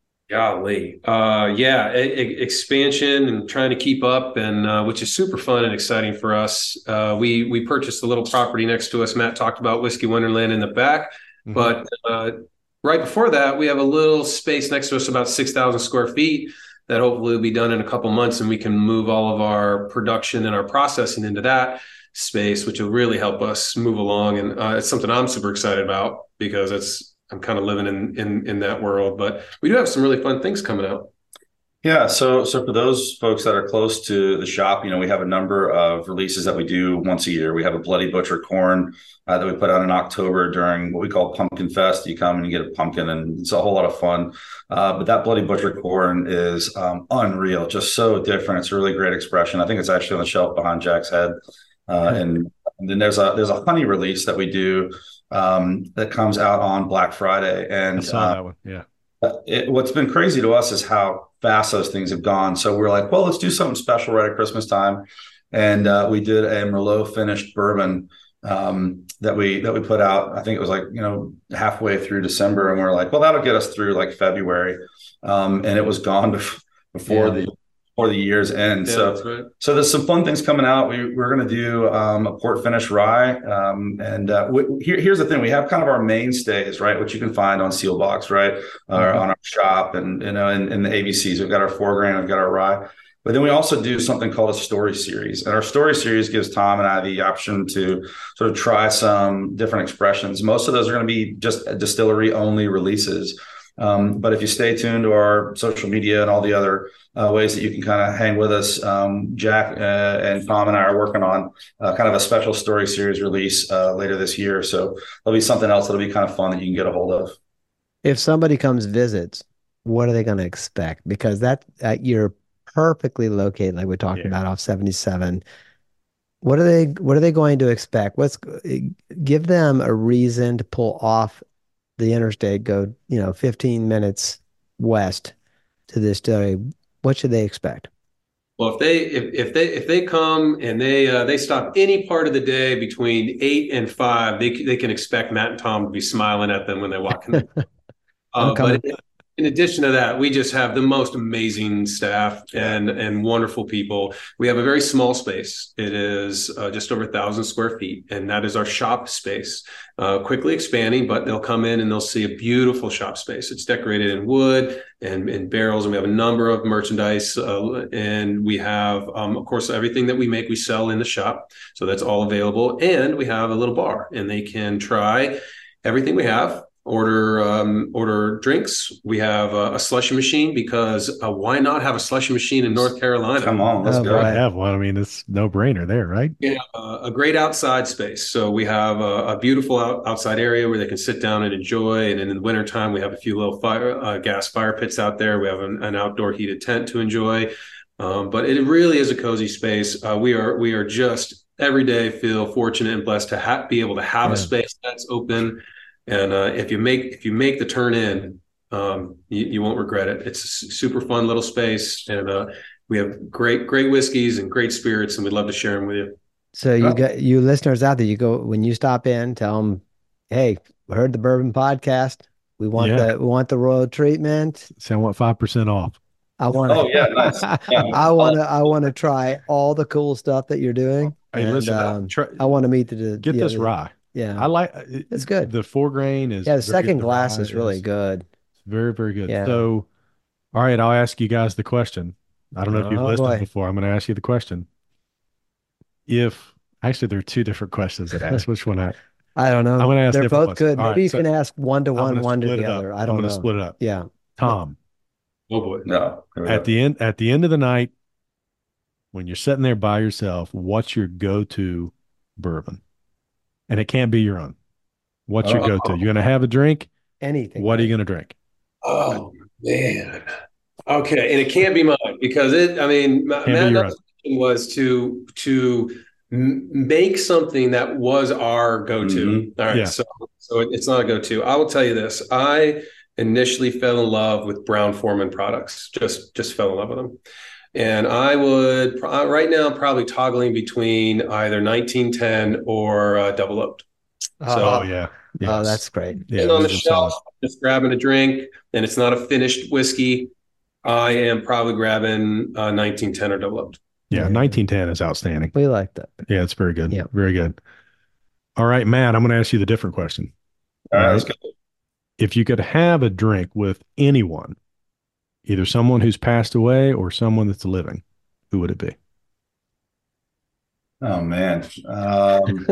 Golly. Uh, yeah, e- e- expansion and trying to keep up, and uh, which is super fun and exciting for us. Uh, we we purchased a little property next to us. Matt talked about Whiskey Wonderland in the back, Mhm. but uh, right before that, we have a little space next to us, about six thousand square feet, that hopefully will be done in a couple months, and we can move all of our production and our processing into that space, which will really help us move along. And uh, it's something I'm super excited about because it's I'm kind of living in in in that world. But we do have some really fun things coming out. Yeah, so so for those folks that are close to the shop, you know, we have a number of releases that we do once a year. We have a Bloody Butcher corn uh, that we put out in October during what we call Pumpkin Fest. You come and you get a pumpkin, and it's a whole lot of fun. Uh, but that Bloody Butcher corn is um, unreal, just so different. It's a really great expression. I think it's actually on the shelf behind Jack's head. Uh, and, and then there's a there's a honey release that we do um, that comes out on Black Friday, and I saw uh, that one. Yeah. it, what's been crazy to us is how fast those things have gone. So we're like, well, let's do something special right at Christmas time, and uh, we did a Merlot finished bourbon um, that we that we put out. I think it was like you know halfway through December, and we're like, well, that'll get us through like February, um, and it was gone bef- before Yeah. the before the year's end. Yeah, so that's right. so there's some fun things coming out. We, we're going to do um, a port finish rye. Um, and uh, we, here, here's the thing. We have kind of our mainstays, right, which you can find on Sealbox, right, uh, Mhm. on our shop and, you know, in, in the A B Cs. We've got our four grain, we've got our rye. But then we also do something called a story series. And our story series gives Tom and I the option to sort of try some different expressions. Most of those are going to be just distillery only releases. Um, but if you stay tuned to our social media and all the other uh, ways that you can kind of hang with us, um, Jack uh, and Tom and I are working on uh, kind of a special story series release uh, later this year. So there'll be something else that'll be kind of fun that you can get a hold of. If somebody comes visits, what are they going to expect? Because that uh, you're perfectly located, like we talked Yeah. about off seventy-seven. What are they what are they going to expect? What's give them a reason to pull off the interstate, go, you know, fifteen minutes west to this distillery. What should they expect? Well, if they if, if they if they come and they uh, they stop any part of the day between eight and five, they they can expect Matt and Tom to be smiling at them when they walk in. I'm Uh, coming. but in addition to that, we just have the most amazing staff and and wonderful people. We have a very small space. It is uh, just over a thousand square feet, and that is our shop space. Uh, quickly expanding, but they'll come in and they'll see a beautiful shop space. It's decorated in wood and in barrels, and we have a number of merchandise. Uh, and we have, um, of course, everything that we make, we sell in the shop, so that's all available. And we have a little bar, and they can try everything we have. Order um, order drinks. We have a, a slushy machine because uh, why not have a slushy machine in North Carolina? Come on, let's Oh, go. I boy. have one. I mean, it's no brainer there, right? We have a, a great outside space. So we have a, a beautiful out, outside area where they can sit down and enjoy. And in the wintertime, we have a few little fire uh, gas fire pits out there. We have an, an outdoor heated tent to enjoy. Um, but it really is a cozy space. Uh, we are we are just every day feel fortunate and blessed to ha- be able to have Yeah. a space that's open. And uh, if you make if you make the turn in, um, you, you won't regret it. It's a super fun little space, and uh, we have great great whiskeys and great spirits, and we'd love to share them with you. So you Oh. got you listeners out there, you go when you stop in, tell them, hey, we heard the Bourbon Podcast. We want Yeah. the we want the royal treatment. So I want five percent off. I want Oh, yeah, nice. Yeah. I want to I want to try all the cool stuff that you're doing. Hey, and, listen, um, try, I want to meet the get the this other- rye. Yeah. I like It's good. The four grain is Yeah, the very- second the glass rye is really good. Very, very good. Yeah. So, all right, I'll ask you guys the question. I don't know if you've Oh, listened boy. before. I'm going to ask you the question. If actually there are two different questions that ask. Which one I I don't know. I'm gonna ask They're different both ones. good. All Maybe right, you so can ask one to I'm one, gonna one to split the it up. other. I I'm don't gonna know. split it up. Yeah. Tom, Oh boy. No. Here we at go. the end at the end of the night, when you're sitting there by yourself, what's your go-to bourbon? And it can't be your own. What's your Oh. go-to? You're gonna have a drink. Anything. What are you right? gonna drink? Oh man. Okay, and it can't be mine because it. I mean, Ma- Can't be Matt your Nelson's question was to to m- make something that was our go-to. Mhm. All right, Yeah. so so it, it's not a go-to. I will tell you this: I initially fell in love with Brown Forman products. Just just fell in love with them, and I would pro- right now I'm probably toggling between either nineteen ten or uh, Double Oaked. Oh, Oh yeah. oh, Yes. that's great. yeah. And on the those are solid. shelf, just grabbing a drink, and it's not a finished whiskey. I am probably grabbing uh, nineteen ten or Double Oaked. Yeah, Yeah. nineteen ten is outstanding. We like that. Yeah, it's very good. Yeah. Very good. All right, Matt, I'm going to ask you the different question. All right, All let's right. go. If you could have a drink with anyone, either someone who's passed away or someone that's living, who would it be? Oh man. Um,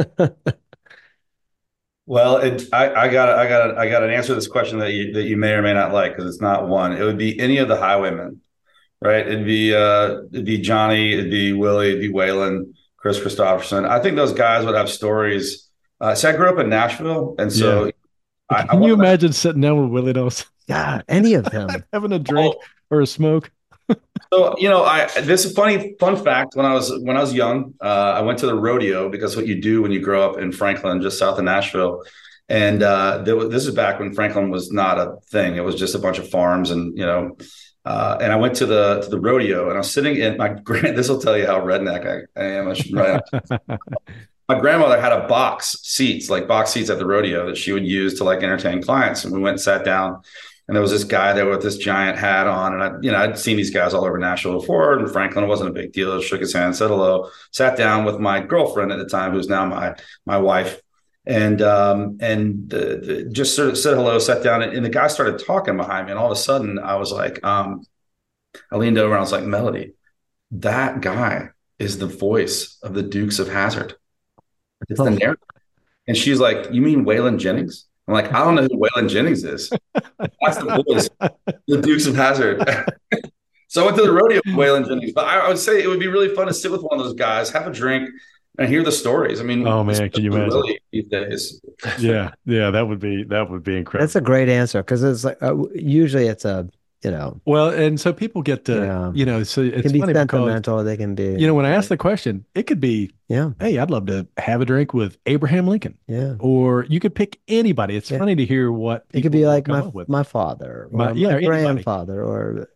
well, it, I, I got I got I got an answer to this question that you that you may or may not like because it's not one. It would be any of the Highwaymen, right? It'd be uh, it'd be Johnny, it'd be Willie, it'd be Waylon, Chris Christopherson. I think those guys would have stories. Uh, so I grew up in Nashville, and so I, I Can you wanted to- imagine sitting down with Willie Nelson Yeah, any of them. having a drink Oh. or a smoke? So, you know, I this is a funny fun fact. When I was when I was young, uh, I went to the rodeo because what you do when you grow up in Franklin, just south of Nashville, and uh, there was, this is back when Franklin was not a thing. It was just a bunch of farms, and you know, uh, and I went to the to the rodeo, and I was sitting in my grand. This will tell you how redneck I, I am. I should right. My grandmother had a box seats, like box seats at the rodeo that she would use to like entertain clients, and we went and sat down. And there was this guy there with this giant hat on. And I, you know, I'd seen these guys all over Nashville before. And Franklin, it wasn't a big deal. I shook his hand, said hello, sat down with my girlfriend at the time, who's now my my wife. And um, and the, the, just sort of said hello, sat down. And, and the guy started talking behind me. And all of a sudden, I was like, um, I leaned over and I was like, Melody, that guy is the voice of the Dukes of Hazzard. It's the narrator. And she's like, you mean Waylon Jennings? I'm like, I don't know who Waylon Jennings is. That's the voice, the Dukes of Hazzard. So I went to the rodeo with Waylon Jennings. But I, I would say it would be really fun to sit with one of those guys, have a drink, and hear the stories. I mean, Oh, man, can you imagine? Willie these days. yeah, yeah, that would be that would be incredible. That's a great answer because it's like uh, usually it's a you know Well, and so people get to, Yeah. you know, so it it's can be funny because, sentimental. They can be you know, when I ask the question, it could be, yeah hey, I'd love to have a drink with Abraham Lincoln, yeah. or you could pick anybody. It's Yeah. funny to hear what It could people be like come my up with. my father or My- my, yeah, anybody. grandfather or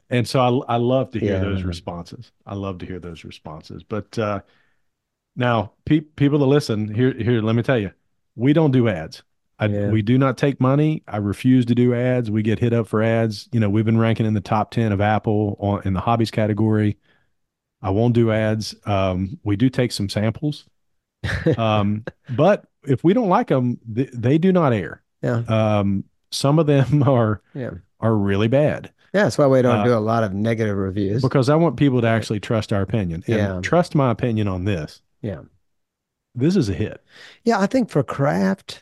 And so I I love to hear Yeah. those responses. I love to hear those responses. But uh, now, pe people that listen here, here, let me tell you, we don't do ads. I, Yeah. We do not take money. I refuse to do ads. We get hit up for ads. You know, we've been ranking in the top ten of Apple on in the hobbies category. I won't do ads. Um, we do take some samples. Um, but if we don't like them, th they do not air. Yeah. Um, some of them are Yeah. are really bad. Yeah, that's why we don't Uh, do a lot of negative reviews. Because I want people to actually trust our opinion and Yeah. trust my opinion on this. Yeah. This is a hit. Yeah, I think for craft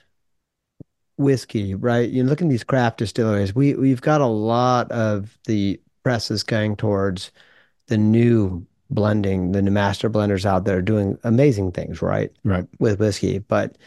whiskey, right? You look at these craft distilleries, we we've got a lot of the presses going towards the new blending, the new master blenders out there doing amazing things, right? Right. With whiskey, but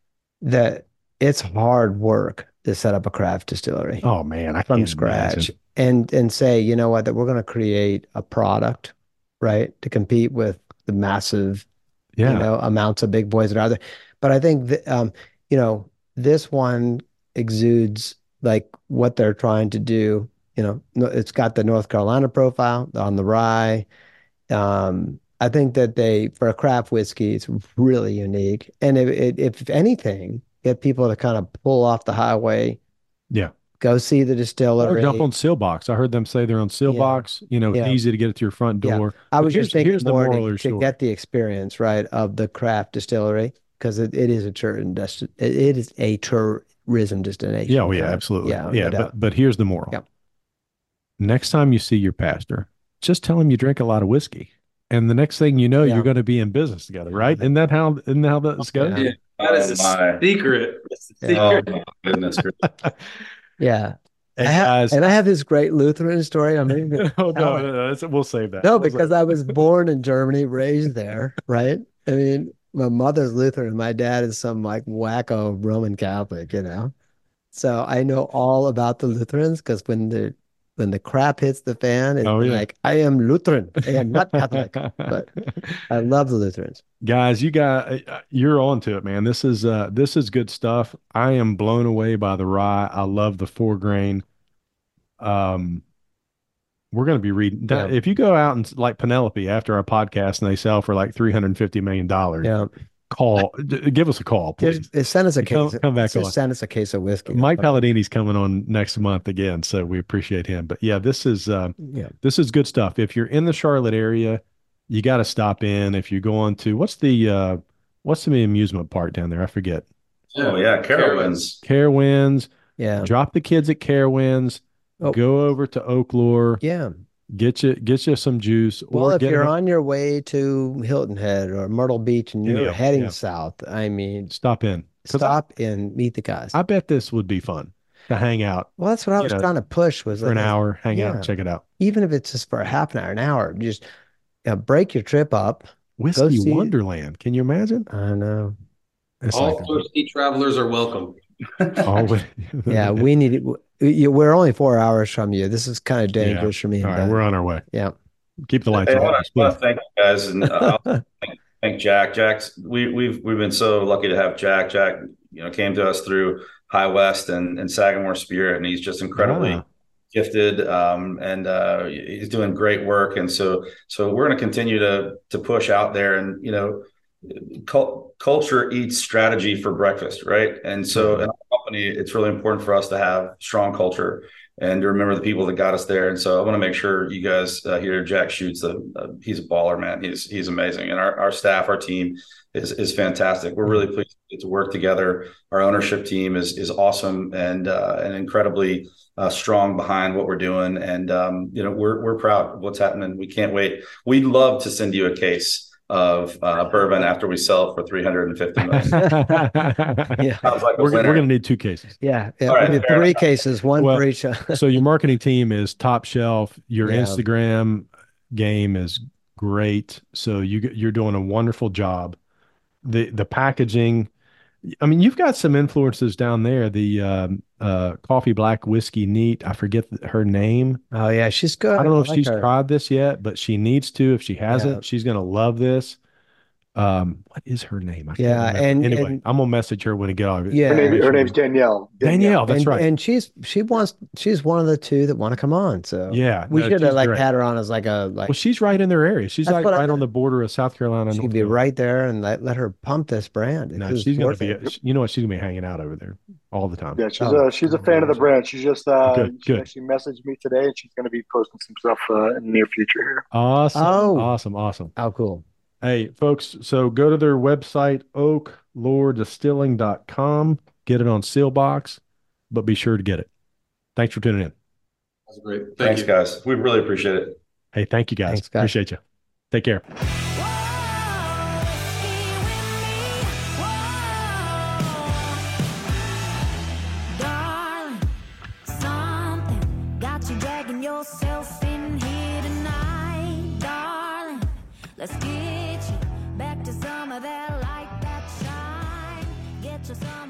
the it's hard work to set up a craft distillery Oh man, I from can't scratch imagine. and and say, you know what, that we're going to create a product, right, to compete with the massive, Yeah. you know, amounts of big boys that are out there. But I think that, um, you know, this one exudes like what they're trying to do. You know, no- it's got the North Carolina profile on the rye. Um, I think that they, for a craft whiskey, it's really unique. And if, if if anything, get people to kind of pull off the highway, Yeah. go see the Or distillery. jump on Sealbox. I heard them say they're on Sealbox. You know, it's Yeah. easy to get it to your front Yeah. door. I But was here's- just thinking here's the more moral to, of your to story. get the experience, right, of the craft distillery, because it, it is a tourism destination. It, it is a tourism destination. Yeah, oh yeah, for- absolutely. Yeah, Yeah, no doubt. but but here's the moral. Yep. Next time you see your pastor, just tell him you drink a lot of whiskey. And the next thing you know, Yeah. you're going to be in business together, right? Isn't that how isn't that how this goes? Yeah, that is Oh, a my. secret. That's the Yeah. secret. Oh my goodness. Yeah. Hey, I ha- guys. and I have this great Lutheran story. I'm even gonna Oh, tell no, it. no, no, that's- we'll save that. No, We'll save because I was born in Germany, raised there, right? I mean, my mother's Lutheran, my dad is some like wacko Roman Catholic, you know. So I know all about the Lutherans because when the when the crap hits the fan, it's Oh, yeah. like I am Lutheran. I am not Catholic, but I love the Lutherans. Guys, you got uh, you're on to it, man. This is uh this is good stuff. I am blown away by the rye. I love the four grain. Um we're going to be reading that. Yeah. If you go out and like Penelope after our podcast and they sell for like three hundred fifty million dollars, Yeah, call d- give us a call, please. just send us a Come- case. come back just on. Send us a case of whiskey. Mike Palladini's coming on next month again, so we appreciate him. But yeah, this is uh, Yeah, this is good stuff. If you're in the Charlotte area, you got to stop in. If you're going to what's the uh, what's the amusement park down there? I forget. Oh yeah, Carowinds. Carowinds. yeah, Drop the kids at Carowinds. Oh. Go over to Oaklore. yeah. Get you get you some juice. Well, or if get you're them- on your way to Hilton Head or Myrtle Beach and you're Yeah, heading yeah. south, I mean, stop in. 'Cause stop and meet the guys. I, I bet this would be fun to hang out Well, that's what I you was know, trying to push was for an like, hour, hang out, yeah. and check it out. even if it's just for a half an hour, an hour, just you know, break your trip up. Whiskey see- Wonderland. Can you imagine? I know. It's All like thirsty travelers are welcome. always. Yeah, we need it. You- We're only four hours from you. This is kind of dangerous for me. All and right, Ben. we're on our way. Yeah. Keep the lights Hey, I on. want to please. thank you guys, and uh, I'll thank, thank Jack. Jack's we we've we've been so lucky to have Jack. Jack, you know, came to us through High West and, and Sagamore Spirit, and he's just incredibly Ah. gifted, um, and uh, he's doing great work. And so so we're going to continue to to push out there, and you know, cul- culture eats strategy for breakfast, right? And so in our company, it's really important for us to have strong culture and to remember the people that got us there. And so I want to make sure you guys uh, hear Jack Shoots. The uh, he's a baller, man. He's he's amazing, and our, our staff, our team is is fantastic. We're really pleased to get to work together. Our ownership team is is awesome and uh, and incredibly uh, strong behind what we're doing. And um, you know, we're we're proud of what's happening. We can't wait. We'd love to send you a case of uh, bourbon after we sell it for three hundred fifty million. Yeah. Sounds like a we're, we're winner. going to need two cases. Yeah. Yeah. All right, we did fair three enough. cases, one Well, for each. uh, So your marketing team is top shelf. Your Yeah. Instagram game is great. So you you're doing a wonderful job. The the packaging. I mean, you've got some influences down there. The um, uh, coffee black whiskey neat. I forget her name. Oh yeah, she's good. I don't know if like she's her. tried this yet, but she needs to. If she hasn't, Yeah. she's going to love this. Um, what is her name? I can't Yeah, remember. and- anyway, and- I'm gonna message her when I get off. Yeah. Her, name, Make her sure name's we- Danielle. Danielle. That's and, right. And she's she wants she's one of the two that want to come on. So Yeah, we no, should have she's like great. had her on as like a like Well, she's right in their area. She's That's like what I- right on the border of South Carolina. and she'd North be Carolina. right there and let, let her pump this brand. No, It's she's gonna worth be. it. You know what? She's gonna be hanging out over there all the time. Yeah, she's Oh, a she's a fan of the brand. She just uh, Good, she good. actually messaged me today, and she's going to be posting some stuff uh, in the near future here. Awesome. Oh. Awesome. Awesome. Oh, cool. Hey, folks, so go to their website, oak lore distilling dot com. Get it on Sealbox, but be sure to get it. Thanks for tuning in. That's great. Thank Thanks, you. guys. We really appreciate it. Hey, thank you guys. Thanks, guys. Appreciate you. Take care. Darling, something got you dragging yourself in here tonight, darling. Let's get you back to some of that light, that shine. Get you some.